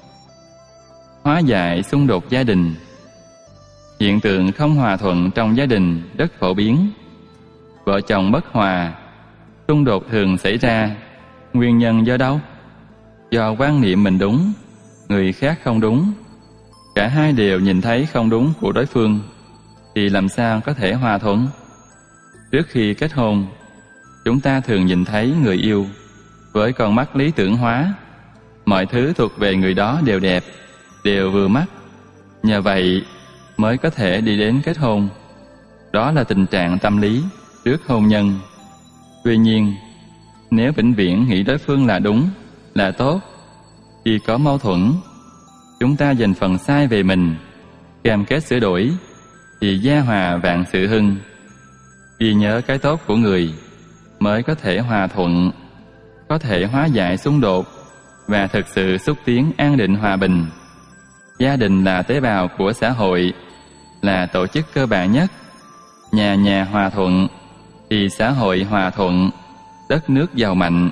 S1: Hóa giải xung đột gia đình. Hiện tượng không hòa thuận trong gia đình rất phổ biến. Vợ chồng bất hòa, xung đột thường xảy ra. Nguyên nhân do đâu? Do quan niệm mình đúng, người khác không đúng. Cả hai đều nhìn thấy không đúng của đối phương, thì làm sao có thể hòa thuận? Trước khi kết hôn, chúng ta thường nhìn thấy người yêu với con mắt lý tưởng hóa. Mọi thứ thuộc về người đó đều đẹp, đều vừa mắt. Nhờ vậy mới có thể đi đến kết hôn. Đó là tình trạng tâm lý trước hôn nhân. Tuy nhiên, nếu vĩnh viễn nghĩ đối phương là đúng, là tốt, khi có mâu thuẫn, chúng ta dành phần sai về mình, cam kết sửa đổi, thì gia hòa vạn sự hưng. Ghi nhớ cái tốt của người mới có thể hòa thuận, có thể hóa giải xung đột và thực sự xúc tiến an định hòa bình. Gia đình là tế bào của xã hội, là tổ chức cơ bản nhất. Nhà nhà hòa thuận thì xã hội hòa thuận, đất nước giàu mạnh.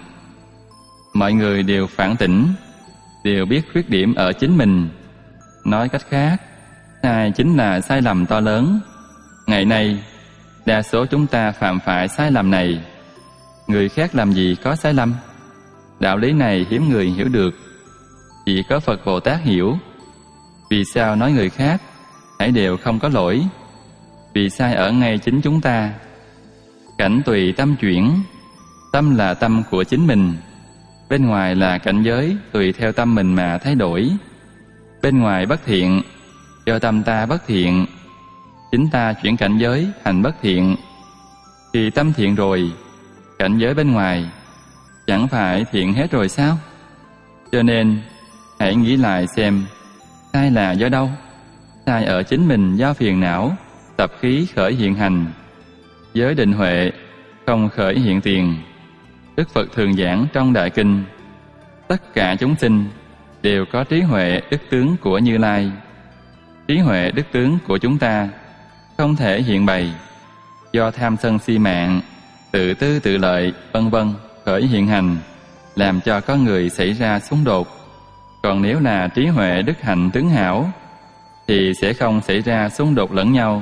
S1: Mọi người đều phản tỉnh, đều biết khuyết điểm ở chính mình. Nói cách khác, sai chính là sai lầm to lớn. Ngày nay, đa số chúng ta phạm phải sai lầm này. Người khác làm gì có sai lầm? Đạo lý này hiếm người hiểu được, chỉ có Phật Bồ Tát hiểu. Vì sao nói người khác hãy đều không có lỗi? Vì sai ở ngay chính chúng ta. Cảnh tùy tâm chuyển, tâm là tâm của chính mình. Bên ngoài là cảnh giới tùy theo tâm mình mà thay đổi. Bên ngoài bất thiện, do tâm ta bất thiện, chính ta chuyển cảnh giới thành bất thiện. Thì tâm thiện rồi, cảnh giới bên ngoài chẳng phải thiện hết rồi sao? Cho nên hãy nghĩ lại xem, sai là do đâu? Sai ở chính mình do phiền não, tập khí khởi hiện hành. Giới định huệ không khởi hiện tiền. Đức Phật thường giảng trong Đại Kinh, tất cả chúng sinh đều có trí huệ đức tướng của Như Lai. Trí huệ đức tướng của chúng ta không thể hiện bày, do tham sân si mạng, tự tư tự lợi vân vân khởi hiện hành, làm cho có người xảy ra xung đột. Còn nếu là trí huệ đức hạnh tướng hảo thì sẽ không xảy ra xung đột lẫn nhau.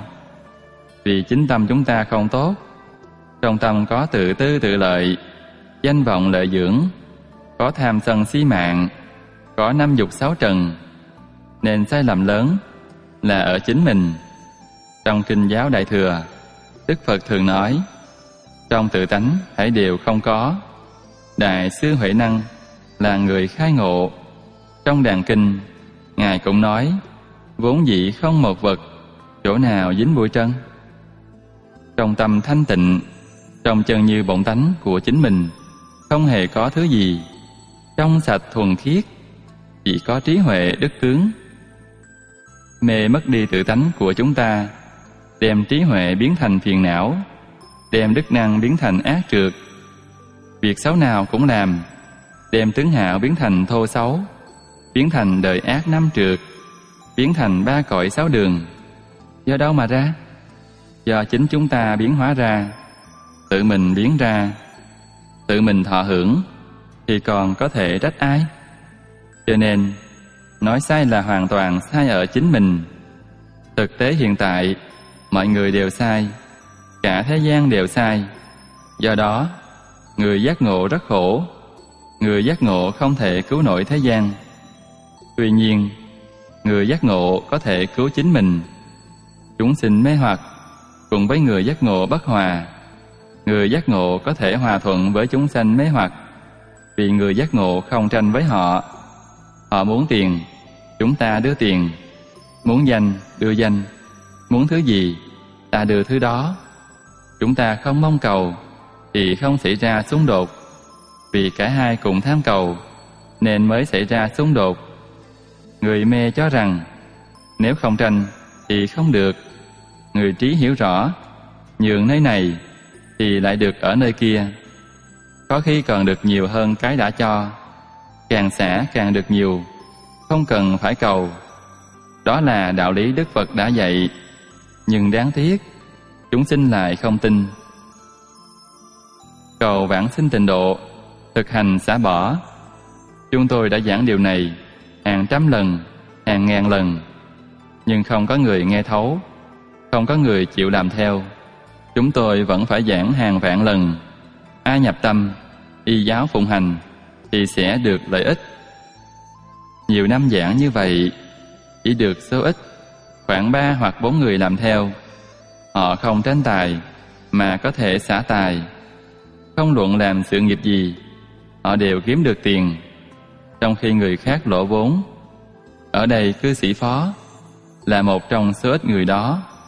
S1: Vì chính tâm chúng ta không tốt, trong tâm có tự tư tự lợi, danh vọng lợi dưỡng, có tham sân si mạng, có năm dục sáu trần, nên sai lầm lớn là ở chính mình. Trong Kinh giáo Đại Thừa, Đức Phật thường nói, trong tự tánh hãy đều không có. Đại sư Huệ Năng là người khai ngộ. Trong Đàn Kinh, Ngài cũng nói, vốn dĩ không một vật, chỗ nào dính bụi trần. Trong tâm thanh tịnh, trong chân như bổn tánh của chính mình, không hề có thứ gì. Trong sạch thuần khiết, chỉ có trí huệ đức tướng. Mê mất đi tự tánh của chúng ta, đem trí huệ biến thành phiền não, đem đức năng biến thành ác trược. Việc xấu nào cũng làm, đem tướng hảo biến thành thô xấu, biến thành đời ác năm trược, biến thành ba cõi sáu đường. Do đâu mà ra? Do chính chúng ta biến hóa ra, tự mình biến ra, tự mình thọ hưởng, thì còn có thể trách ai? Cho nên, nói sai là hoàn toàn sai ở chính mình. Thực tế hiện tại, mọi người đều sai, cả thế gian đều sai. Do đó, người giác ngộ rất khổ. Người giác ngộ không thể cứu nổi thế gian. Tuy nhiên, người giác ngộ có thể cứu chính mình. Chúng sinh mê hoặc cùng với người giác ngộ bất hòa. Người giác ngộ có thể hòa thuận với chúng sanh mê hoặc, vì người giác ngộ không tranh với họ. Họ muốn tiền, chúng ta đưa tiền. Muốn danh, đưa danh. Muốn thứ gì, ta đưa thứ đó. Chúng ta không mong cầu thì không xảy ra xung đột. Vì cả hai cùng tham cầu nên mới xảy ra xung đột. Người mê cho rằng nếu không tranh thì không được. Người trí hiểu rõ, nhường nơi này thì lại được ở nơi kia. Có khi còn được nhiều hơn cái đã cho. Càng xả càng được nhiều, không cần phải cầu. Đó là đạo lý Đức Phật đã dạy. Nhưng đáng tiếc, chúng sinh lại không tin. Cầu vãng sinh tịnh độ, thực hành xả bỏ. Chúng tôi đã giảng điều này hàng trăm lần, hàng ngàn lần, nhưng không có người nghe thấu, không có người chịu làm theo. Chúng tôi vẫn phải giảng hàng vạn lần. Ai nhập tâm, y giáo phụng hành thì sẽ được lợi ích. Nhiều năm giảng như vậy, chỉ được số ít, khoảng ba hoặc bốn người làm theo. Họ không tranh tài, mà có thể xả tài. Không luận làm sự nghiệp gì, họ đều kiếm được tiền, trong khi người khác lỗ vốn. Ở đây cư sĩ Phó là một trong số ít người đó.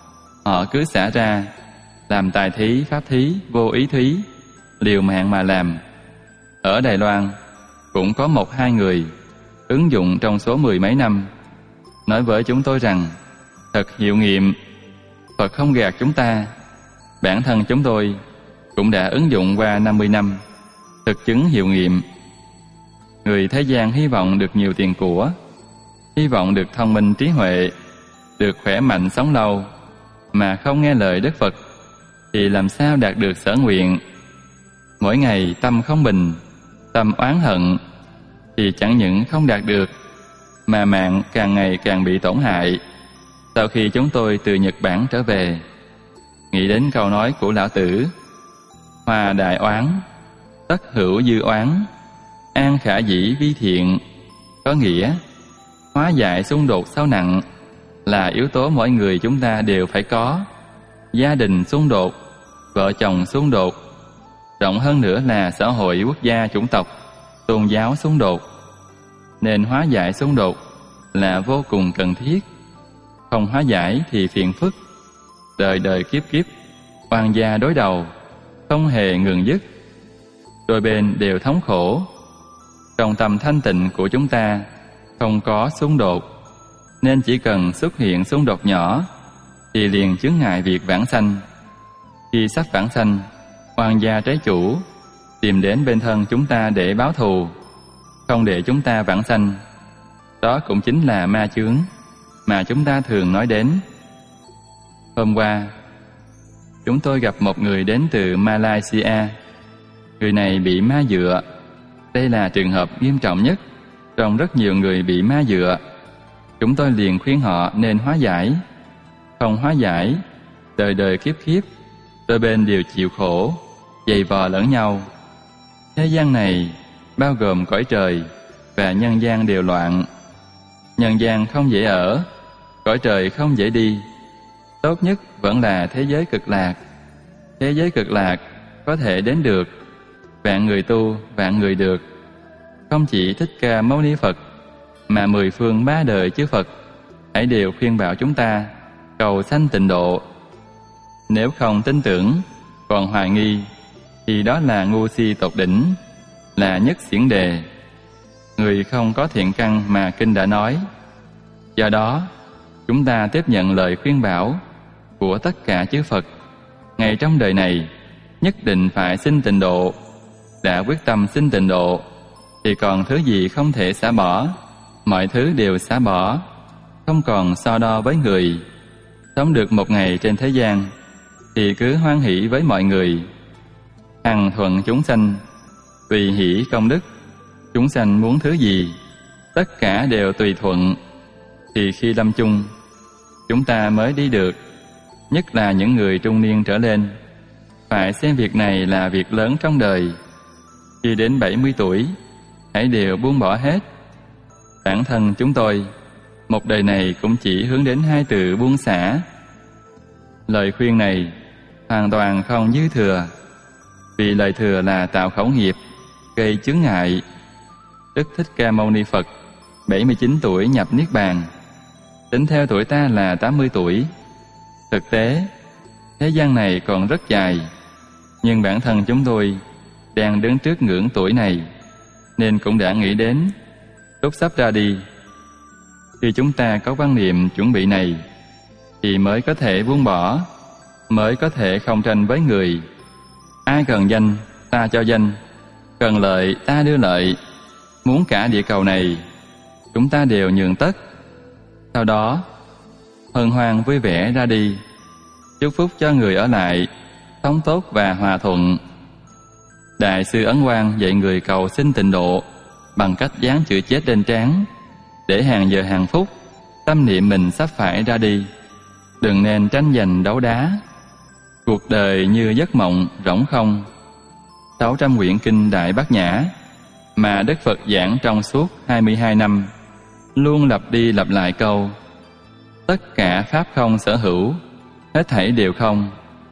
S1: họ cứ xả ra, làm tài thí, pháp thí, vô ý thí, liều mạng mà làm. Ở Đài Loan, cũng có một hai người ứng dụng trong số mười mấy năm, nói với chúng tôi rằng thật hiệu nghiệm, Phật không gạt chúng ta. Bản thân chúng tôi cũng đã ứng dụng qua năm mươi năm, thực chứng hiệu nghiệm. Người thế gian hy vọng được nhiều tiền của, hy vọng được thông minh trí huệ, được khỏe mạnh sống lâu, mà không nghe lời Đức Phật, thì làm sao đạt được sở nguyện? Mỗi ngày tâm không bình, tâm oán hận, thì chẳng những không đạt được, mà mạng càng ngày càng bị tổn hại. Sau khi chúng tôi từ Nhật Bản trở về, nghĩ đến câu nói của Lão Tử: hòa đại oán, tất hữu dư oán, an khả dĩ vi thiện. Có nghĩa, hóa giải xung đột sâu nặng là yếu tố mỗi người chúng ta đều phải có. Gia đình xung đột, vợ chồng xung đột, rộng hơn nữa là xã hội quốc gia chủng tộc, tôn giáo xung đột. Nên hóa giải xung đột là vô cùng cần thiết. Không hóa giải thì phiền phức, đời đời kiếp kiếp, oan gia đối đầu, không hề ngừng dứt. Đôi bên đều thống khổ. Trong tâm thanh tịnh của chúng ta không có xung đột, nên chỉ cần xuất hiện xung đột nhỏ thì liền chướng ngại việc vãng sanh. Khi sắp vãng sanh, oan gia trái chủ tìm đến bên thân chúng ta để báo thù, không để chúng ta vãng sanh. Đó cũng chính là ma chướng mà chúng ta thường nói đến. Hôm qua, chúng tôi gặp một người đến từ Malaysia. Người này bị ma dựa. Đây là trường hợp nghiêm trọng nhất trong rất nhiều người bị ma dựa. Chúng tôi liền khuyên họ nên hóa giải. Không hóa giải, đời đời kiếp kiếp, đôi bên đều chịu khổ, giày vò lẫn nhau. Thế gian này bao gồm cõi trời và nhân gian đều loạn. Nhân gian không dễ ở, cõi trời không dễ đi. Tốt nhất vẫn là thế giới cực lạc. Thế giới cực lạc có thể đến được, vạn người tu, vạn người được. Không chỉ Thích Ca Mâu Ni Phật, mà mười phương ba đời chư Phật hãy đều khuyên bảo chúng ta cầu sanh tịnh độ. Nếu không tin tưởng, còn hoài nghi, thì đó là ngu si tột đỉnh, là nhất xiển đề, người không có thiện căn mà kinh đã nói. Do đó, chúng ta tiếp nhận lời khuyên bảo của tất cả chư Phật, ngay trong đời này nhất định phải sinh tịnh độ. Đã quyết tâm sinh tịnh độ thì còn thứ gì không thể xả bỏ, mọi thứ đều xả bỏ, không còn so đo với người. Sống được một ngày trên thế gian thì cứ hoan hỷ với mọi người, hằng thuận chúng sanh, tùy hỷ công đức. Chúng sanh muốn thứ gì, tất cả đều tùy thuận, thì khi lâm chung, chúng ta mới đi được. Nhất là những người trung niên trở lên, phải xem việc này là việc lớn trong đời. Khi đến bảy mươi tuổi, hãy đều buông bỏ hết. Bản thân chúng tôi, một đời này cũng chỉ hướng đến hai từ buông xả. Lời khuyên này hoàn toàn không dư thừa, vì lời thừa là tạo khẩu nghiệp, gây chướng ngại. Đức Thích Ca Mâu Ni Phật bảy mươi chín tuổi nhập Niết Bàn, tính theo tuổi ta là tám mươi tuổi. Thực tế, thế gian này còn rất dài, nhưng bản thân chúng tôi đang đứng trước ngưỡng tuổi này, nên cũng đã nghĩ đến lúc sắp ra đi. Khi chúng ta có quan niệm chuẩn bị này, thì mới có thể buông bỏ, mới có thể không tranh với người. Ai cần danh, ta cho danh, cần lợi, ta đưa lợi. Muốn cả địa cầu này, chúng ta đều nhường tất. Sau đó, hân hoan vui vẻ ra đi, chúc phúc cho người ở lại, sống tốt và hòa thuận. Đại sư Ấn Quang dạy người cầu sinh tịnh độ bằng cách dán chữ chết lên trán, để hàng giờ hàng phút tâm niệm mình sắp phải ra đi. Đừng nên tranh giành đấu đá. Cuộc đời như giấc mộng rỗng không. sáu trăm quyển kinh Đại Bát Nhã mà Đức Phật giảng trong suốt hai mươi hai năm, luôn lặp đi lặp lại câu: tất cả pháp không sở hữu, hết thảy đều không.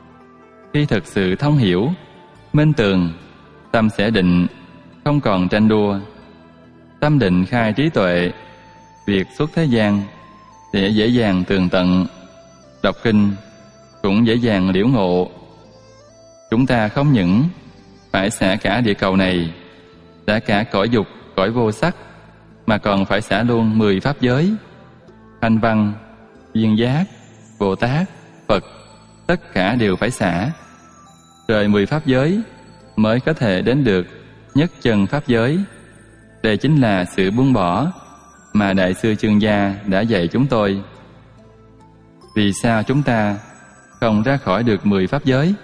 S1: Khi thực sự thông hiểu, minh tường, tâm sẽ định, không còn tranh đua. Tâm định khai trí tuệ, việc xuất thế gian sẽ dễ dàng tường tận. Đọc kinh, cũng dễ dàng liễu ngộ. Chúng ta không những phải xả cả địa cầu này, xả cả cõi dục, cõi vô sắc, mà còn phải xả luôn mười pháp giới, Thanh Văn, Duyên Giác, Bồ Tát, Phật, tất cả đều phải xả. Rồi mười pháp giới mới có thể đến được nhất chân pháp giới. Đây chính là sự buông bỏ mà Đại sư Chương Gia đã dạy chúng tôi. Vì sao chúng ta không ra khỏi được mười pháp giới?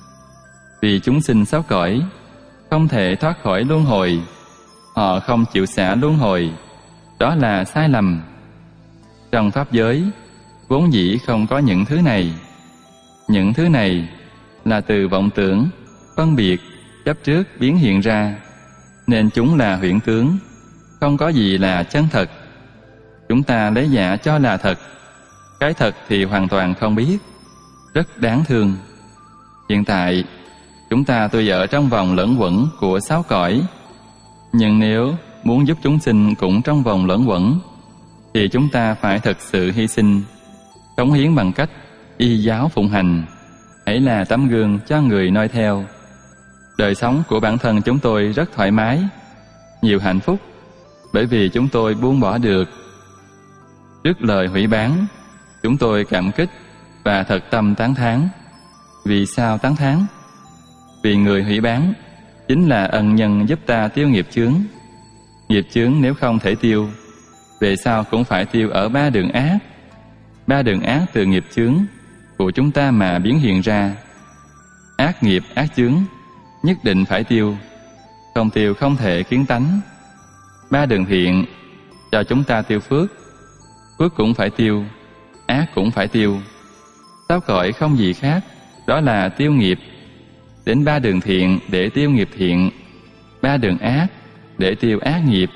S1: Vì chúng sinh sáu cõi không thể thoát khỏi luân hồi, họ không chịu xả luân hồi, đó là sai lầm. Trong pháp giới vốn dĩ không có những thứ này. Những thứ này là từ vọng tưởng, phân biệt, chấp trước biến hiện ra, nên chúng là huyễn tướng, không có gì là chân thật. Chúng ta lấy giả cho là thật, cái thật thì hoàn toàn không biết, rất đáng thương. Hiện tại chúng ta tuy ở trong vòng lẫn quẩn của sáu cõi, nhưng nếu muốn giúp chúng sinh cũng trong vòng lẫn quẩn, thì chúng ta phải thực sự hy sinh, cống hiến bằng cách y giáo phụng hành, hãy là tấm gương cho người noi theo. Đời sống của bản thân chúng tôi rất thoải mái, nhiều hạnh phúc, bởi vì chúng tôi buông bỏ được. Trước lời hủy bán, chúng tôi cảm kích và thật tâm tán thán. Vì sao tán thán? Vì người hủy bán chính là ân nhân giúp ta tiêu nghiệp chướng. Nghiệp chướng nếu không thể tiêu, về sau cũng phải tiêu ở ba đường ác. Ba đường ác từ nghiệp chướng của chúng ta mà biến hiện ra. Ác nghiệp, ác chướng nhất định phải tiêu, không tiêu không thể kiến tánh. Ba đường thiện cho chúng ta tiêu phước, phước cũng phải tiêu, ác cũng phải tiêu. Sáu cõi không gì khác, đó là tiêu nghiệp. Đến ba đường thiện để tiêu nghiệp thiện, ba đường ác để tiêu ác nghiệp.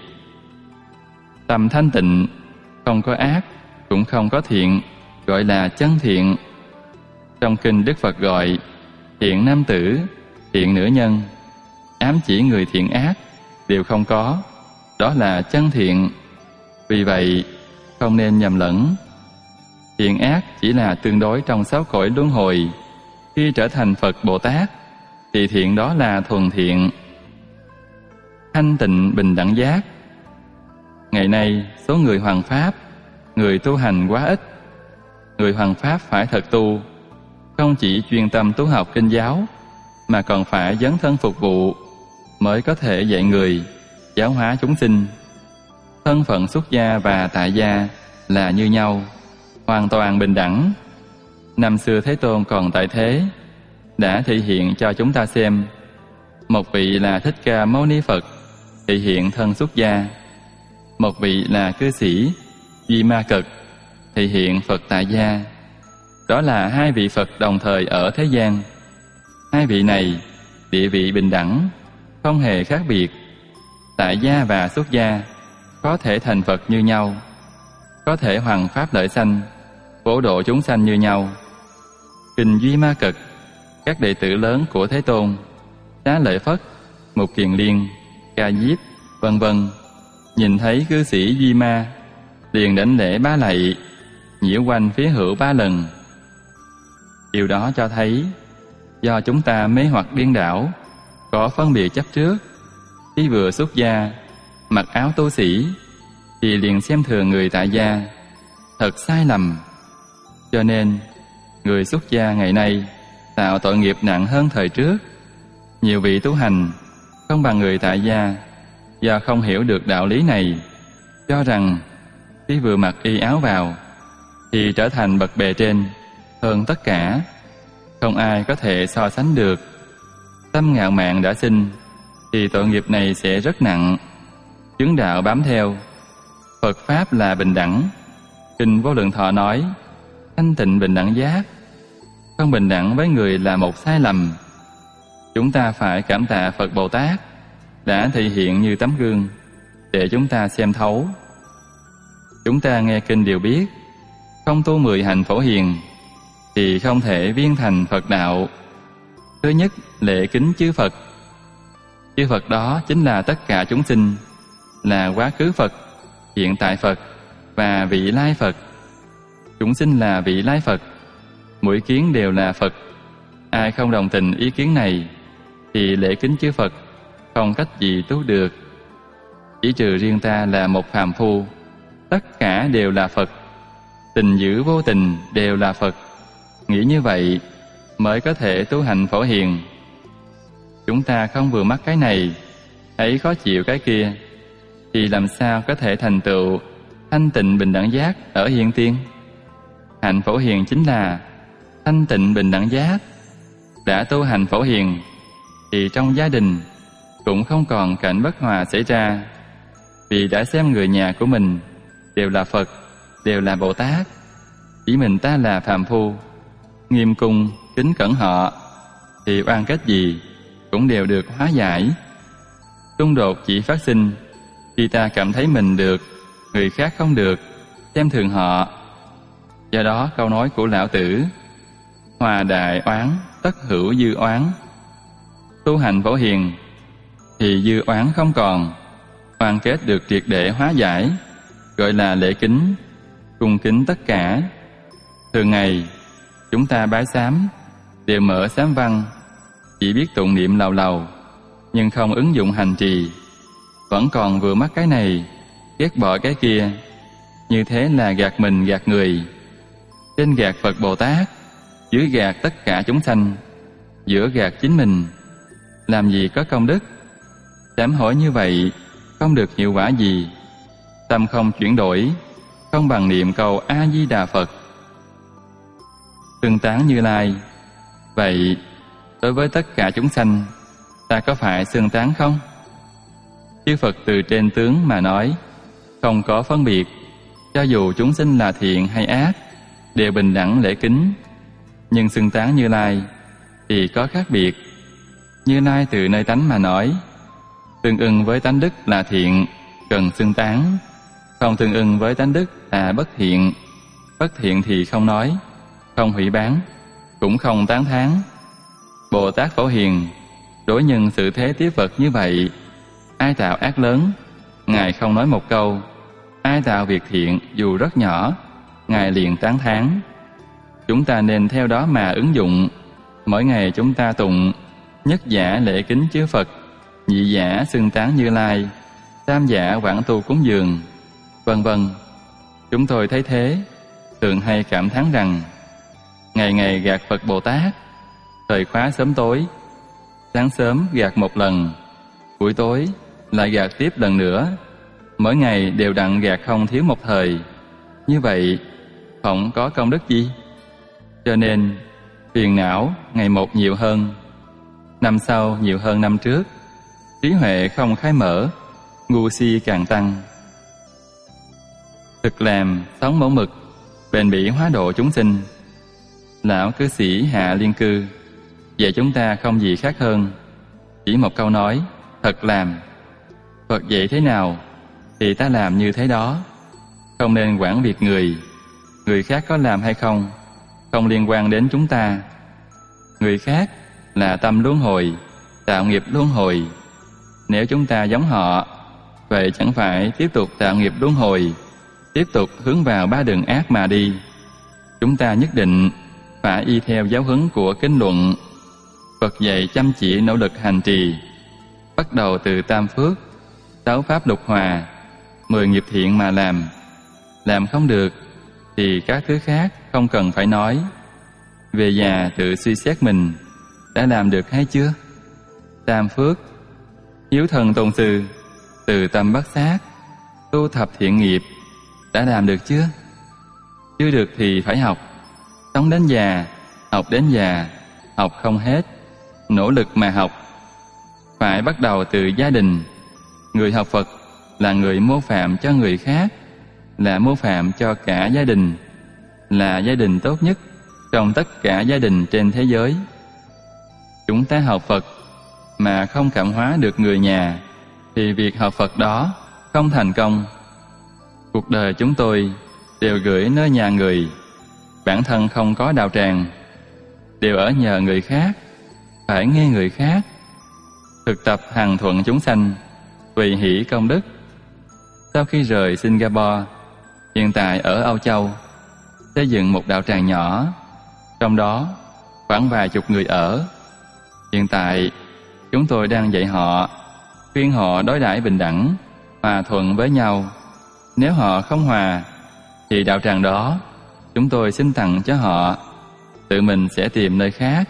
S1: Tâm thanh tịnh, không có ác, cũng không có thiện, gọi là chân thiện. Trong kinh Đức Phật gọi thiện nam tử, thiện nữ nhân, ám chỉ người thiện ác đều không có, đó là chân thiện. Vì vậy không nên nhầm lẫn. Thiện ác chỉ là tương đối trong sáu cõi luân hồi. Khi trở thành Phật Bồ Tát thì thiện đó là thuần thiện. Thanh tịnh bình đẳng giác. Ngày nay số người hoằng pháp, người tu hành quá ít. Người hoằng pháp phải thật tu, không chỉ chuyên tâm tu học kinh giáo, mà còn phải dấn thân phục vụ, mới có thể dạy người, giáo hóa chúng sinh. Thân phận xuất gia và tại gia là như nhau, hoàn toàn bình đẳng. Năm xưa Thế Tôn còn tại thế, đã thể hiện cho chúng ta xem. Một vị là Thích Ca Mâu Ni Phật, thể hiện thân xuất gia. Một vị là cư sĩ Duy Ma Cực, thể hiện Phật tại gia. Đó là hai vị Phật đồng thời ở thế gian. Hai vị này địa vị bình đẳng, không hề khác biệt. Tại gia và xuất gia có thể thành Phật như nhau, có thể hoằng pháp lợi sanh, phổ độ chúng sanh như nhau. Kinh Duy Ma Cực, các đệ tử lớn của Thế Tôn, Xá Lợi Phất, Mục Kiền Liên, Ca Diếp, vân vân, nhìn thấy cư sĩ Duy Ma, liền đảnh lễ ba lạy, nhiễu quanh phía hữu ba lần. Điều đó cho thấy do chúng ta mê hoặc điên đảo, có phân biệt chấp trước. Khi vừa xuất gia, mặc áo tu sĩ, thì liền xem thường người tại gia, thật sai lầm. Cho nên người xuất gia ngày nay tạo tội nghiệp nặng hơn thời trước. Nhiều vị tu hành không bằng người tại gia, do không hiểu được đạo lý này, cho rằng khi vừa mặc y áo vào thì trở thành bậc bề trên, hơn tất cả, không ai có thể so sánh được. Tâm ngạo mạn đã sinh thì tội nghiệp này sẽ rất nặng. Chứng đạo bám theo. Phật Pháp là bình đẳng. Kinh Vô Lượng Thọ nói thanh tịnh bình đẳng giác. Không bình đẳng với người là một sai lầm. Chúng ta phải cảm tạ Phật Bồ Tát đã thể hiện như tấm gương để chúng ta xem thấu. Chúng ta nghe kinh đều biết, không tu mười hạnh phổ hiền thì không thể viên thành Phật đạo. Thứ nhất, lễ kính chư Phật. Chư Phật đó chính là tất cả chúng sinh, là quá khứ Phật, hiện tại Phật và vị lai Phật. Chúng sinh là vị lai Phật. Mỗi kiến đều là Phật. Ai không đồng tình ý kiến này thì lễ kính chư Phật không cách gì tu được. Chỉ trừ riêng ta là một phàm phu, tất cả đều là Phật. Tình giữ vô tình đều là Phật. Nghĩ như vậy mới có thể tu hành Phổ Hiền. Chúng ta không vừa mắt cái này, thấy khó chịu cái kia, thì làm sao có thể thành tựu thanh tịnh bình đẳng giác ở hiện tiên? Hạnh Phổ Hiền chính là thanh tịnh bình đẳng giác. Đã tu hành Phổ Hiền thì trong gia đình cũng không còn cảnh bất hòa xảy ra, vì đã xem người nhà của mình đều là Phật, đều là Bồ Tát. Chỉ mình ta là phàm phu, nghiêm cung kính cẩn họ, thì oan kết gì cũng đều được hóa giải. Xung đột chỉ phát sinh khi ta cảm thấy mình được, người khác không được, xem thường họ. Do đó câu nói của Lão Tử, hòa đại oán tất hữu dư oán. Tu hành Phổ Hiền thì dư oán không còn, oan kết được triệt để hóa giải, gọi là lễ kính, cung kính tất cả. Thường ngày chúng ta bái sám đều mở sám văn, chỉ biết tụng niệm lầu lầu nhưng không ứng dụng hành trì, vẫn còn vừa mắt cái này ghét bỏ cái kia. Như thế là gạt mình gạt người. Trên gạt Phật Bồ Tát, dưới gạt tất cả chúng sanh, giữa gạt chính mình, làm gì có công đức? Sám hối như vậy không được hiệu quả gì. Tâm không chuyển đổi, không bằng niệm câu A Di Đà Phật. Tương tán Như Lai. Vậy đối với tất cả chúng sanh, ta có phải xưng tán không? Chư Phật từ trên tướng mà nói, không có phân biệt, cho dù chúng sinh là thiện hay ác, đều bình đẳng lễ kính. Nhưng xưng tán Như Lai thì có khác biệt. Như Lai từ nơi tánh mà nói, tương ưng với tánh đức là thiện, cần xưng tán. Không tương ưng với tánh đức là bất thiện. Bất thiện thì không nói, không hủy bán, cũng không tán thán. Bồ Tát Phổ Hiền đối nhân xử thế tiếp vật như vậy. Ai tạo ác lớn, Ngài không nói một câu. Ai tạo việc thiện dù rất nhỏ, Ngài liền tán thán. Chúng ta nên theo đó mà ứng dụng. Mỗi ngày chúng ta tụng nhất giả lễ kính chư Phật, nhị giả xưng tán Như Lai, tam giả quảng tu cúng dường, vân vân. Chúng tôi thấy thế, thường hay cảm thán rằng ngày ngày gạt Phật Bồ Tát, thời khóa sớm tối, sáng sớm gạt một lần, buổi tối lại gạt tiếp lần nữa, mỗi ngày đều đặn gạt không thiếu một thời. Như vậy không có công đức gì. Cho nên phiền não ngày một nhiều hơn, năm sau nhiều hơn năm trước. Trí huệ không khai mở, ngu si càng tăng. Thực làm sống mẫu mực, bền bỉ hóa độ chúng sinh. Lão cư sĩ Hạ Liên Cư dạy chúng ta không gì khác hơn, chỉ một câu nói, thật làm. Phật dạy thế nào thì ta làm như thế đó. Không nên quản việc người. Người khác có làm hay không không liên quan đến chúng ta. Người khác là tâm luân hồi, tạo nghiệp luân hồi. Nếu chúng ta giống họ, vậy chẳng phải tiếp tục tạo nghiệp luân hồi, tiếp tục hướng vào ba đường ác mà đi. Chúng ta nhất định phải y theo giáo huấn của kinh luận. Phật dạy chăm chỉ nỗ lực hành trì, bắt đầu từ tam phước, sáu pháp lục hòa, mười nghiệp thiện mà làm. Làm không được thì các thứ khác không cần phải nói. Về già tự suy xét mình đã làm được hay chưa? Tam phước, hiếu thần tôn sư, từ tâm bắt sát, tu thập thiện nghiệp đã làm được chưa? Chưa được thì phải học. Sống đến già, học đến già, học không hết, nỗ lực mà học. Phải bắt đầu từ gia đình. Người học Phật là người mô phạm cho người khác, là mô phạm cho cả gia đình, là gia đình tốt nhất trong tất cả gia đình trên thế giới. Chúng ta học Phật mà không cảm hóa được người nhà thì việc học Phật đó không thành công. Cuộc đời chúng tôi đều gửi nơi nhà người, bản thân không có đạo tràng, đều ở nhờ người khác, phải nghe người khác. Thực tập hằng thuận chúng sanh, tùy hỷ công đức. Sau khi rời Singapore, hiện tại ở Âu Châu, xây dựng một đạo tràng nhỏ. trong đó khoảng vài chục người ở. Hiện tại, chúng tôi đang dạy họ, khuyên họ đối đãi bình đẳng, hòa thuận với nhau. Nếu họ không hòa, thì đạo tràng đó chúng tôi xin tặng cho họ, tự mình sẽ tìm nơi khác.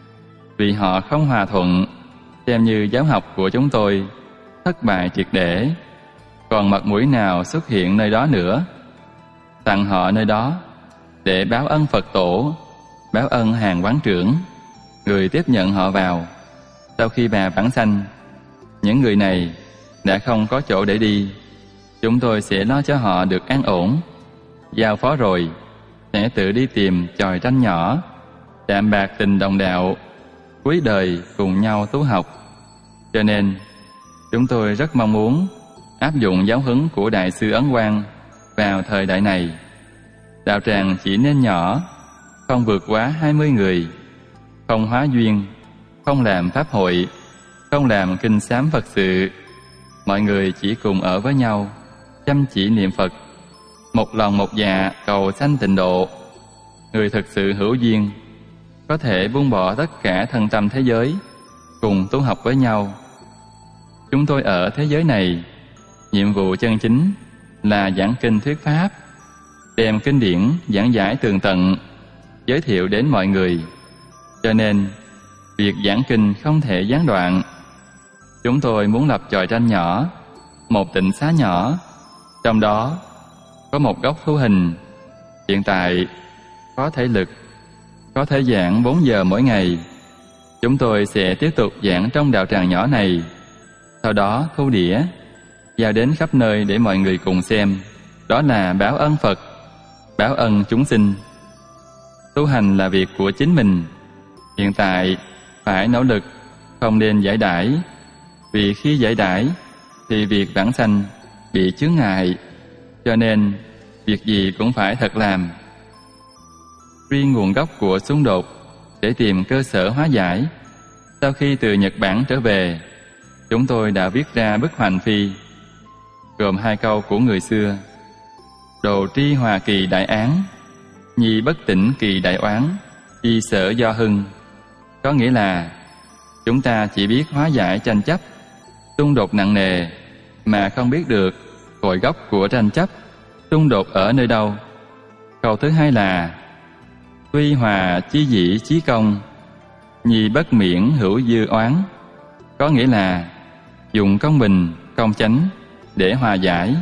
S1: Vì họ không hòa thuận, xem như giáo học của chúng tôi thất bại triệt để, còn mặt mũi nào xuất hiện nơi đó nữa. Tặng họ nơi đó để báo ân Phật tổ, báo ân hàng quán trưởng, người tiếp nhận họ vào. Sau khi bà vãng sanh, những người này đã không có chỗ để đi, chúng tôi sẽ lo cho họ được an ổn. Giao phó rồi sẽ tự đi tìm chòi tranh nhỏ, đạm bạc tình đồng đạo, cuối đời cùng nhau tu học. Cho nên chúng tôi rất mong muốn áp dụng giáo huấn của Đại sư Ấn Quang vào thời đại này. Đạo tràng chỉ nên nhỏ, không vượt quá hai mươi người, không hóa duyên, không làm pháp hội, không làm kinh sám Phật sự. Mọi người chỉ cùng ở với nhau, chăm chỉ niệm Phật, một lòng một dạ cầu sanh tịnh độ. Người thực sự hữu duyên có thể buông bỏ tất cả thân tâm thế giới, cùng tu học với nhau. Chúng tôi ở thế giới này, nhiệm vụ chân chính là giảng kinh thuyết pháp, đem kinh điển giảng giải tường tận, giới thiệu đến mọi người. Cho nên việc giảng kinh không thể gián đoạn. Chúng tôi muốn lập chòi tranh nhỏ, một tịnh xá nhỏ, trong đó có một góc thu hình. Hiện tại có thể lực, có thể giảng bốn giờ mỗi ngày. Chúng tôi sẽ tiếp tục giảng trong đạo tràng nhỏ này, sau đó thu đĩa, giao đến khắp nơi để mọi người cùng xem. Đó là báo ân Phật, báo ân chúng sinh. Tu hành là việc của chính mình. Hiện tại phải nỗ lực, không nên giải đãi. Vì khi giải đãi thì việc vãng sanh bị chướng ngại. Cho nên việc gì cũng phải thật làm. Truy nguồn gốc của xung đột để tìm cơ sở hóa giải. Sau khi từ Nhật Bản trở về, chúng tôi đã viết ra bức hoành phi, gồm hai câu của người xưa: đồ tri hòa kỳ đại án, nhi bất tỉnh kỳ đại oán, chi sở do hưng. Có nghĩa là chúng ta chỉ biết hóa giải tranh chấp, xung đột nặng nề, mà không biết được cội gốc của tranh chấp, xung đột ở nơi đâu. Câu thứ hai là tuy hòa chi dĩ chí công, nhi bất miễn hữu dư oán. Có nghĩa là dùng công bình, công chánh để hòa giải.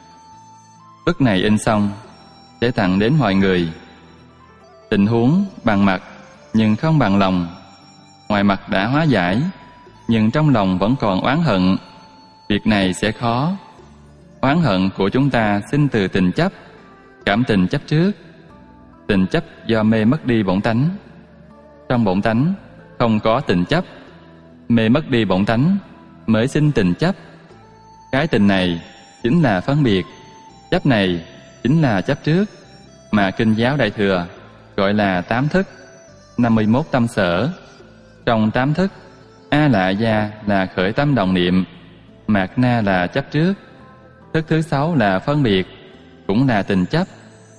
S1: Bức này in xong sẽ tặng đến mọi người. Tình huống bằng mặt nhưng không bằng lòng. Ngoài mặt đã hóa giải, nhưng trong lòng vẫn còn oán hận. Việc này sẽ khó. Oán hận của chúng ta sinh từ tình chấp, cảm tình chấp trước. Tình chấp do mê mất đi bổn tánh. Trong bổn tánh không có tình chấp, mê mất đi bổn tánh mới sinh tình chấp. Cái tình này chính là phân biệt, chấp này chính là chấp trước, mà Kinh giáo Đại Thừa gọi là tám thức, năm mươi mốt tâm sở. Trong tám thức, A Lạ Gia là khởi tâm đồng niệm, Mạt Na là chấp trước, thức thứ sáu là phân biệt, cũng là tình chấp.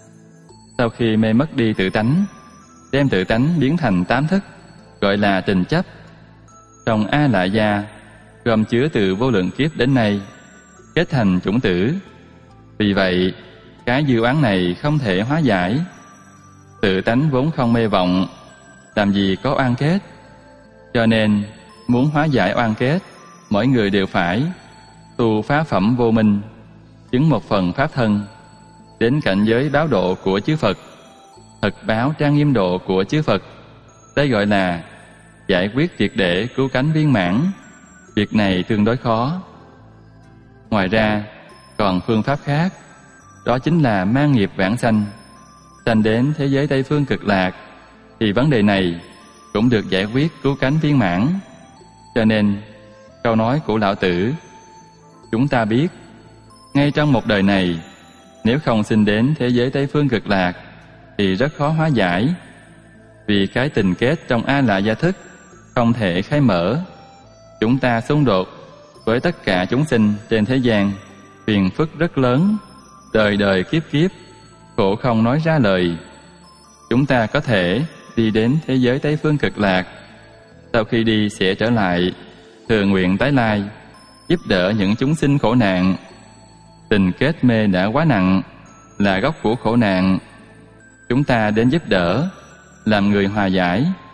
S1: Sau khi mê mất đi tự tánh, đem tự tánh biến thành tám thức, gọi là tình chấp. Trong A Lạ Gia gồm chứa từ vô lượng kiếp đến nay, kết thành chủng tử. Vì vậy, cái dư oán này không thể hóa giải. Tự tánh vốn không mê vọng, làm gì có oan kết. Cho nên, muốn hóa giải oan kết, mỗi người đều phải tu phá phẩm vô minh, chứng một phần pháp thân, đến cảnh giới báo độ của chư Phật, thật báo trang nghiêm độ của chư Phật. Đây gọi là giải quyết triệt để cứu cánh viên mãn. Việc này tương đối khó. Ngoài ra, còn phương pháp khác, đó chính là mang nghiệp vãng sanh, sanh đến thế giới Tây Phương Cực Lạc, thì vấn đề này cũng được giải quyết cứu cánh viên mãn. Cho nên, câu nói của Lão Tử, chúng ta biết, ngay trong một đời này, nếu không sinh đến thế giới Tây Phương Cực Lạc, thì rất khó hóa giải. Vì cái tình kết trong A Lạ Gia thức không thể khai mở. Chúng ta xung đột với tất cả chúng sinh trên thế gian, phiền phức rất lớn, đời đời kiếp kiếp, khổ không nói ra lời. Chúng ta có thể đi đến thế giới Tây Phương Cực Lạc. Sau khi đi sẽ trở lại, thường nguyện tái lai, giúp đỡ những chúng sinh khổ nạn. Tình kết mê đã quá nặng, là gốc của khổ nạn. Chúng ta đến giúp đỡ, làm người hòa giải,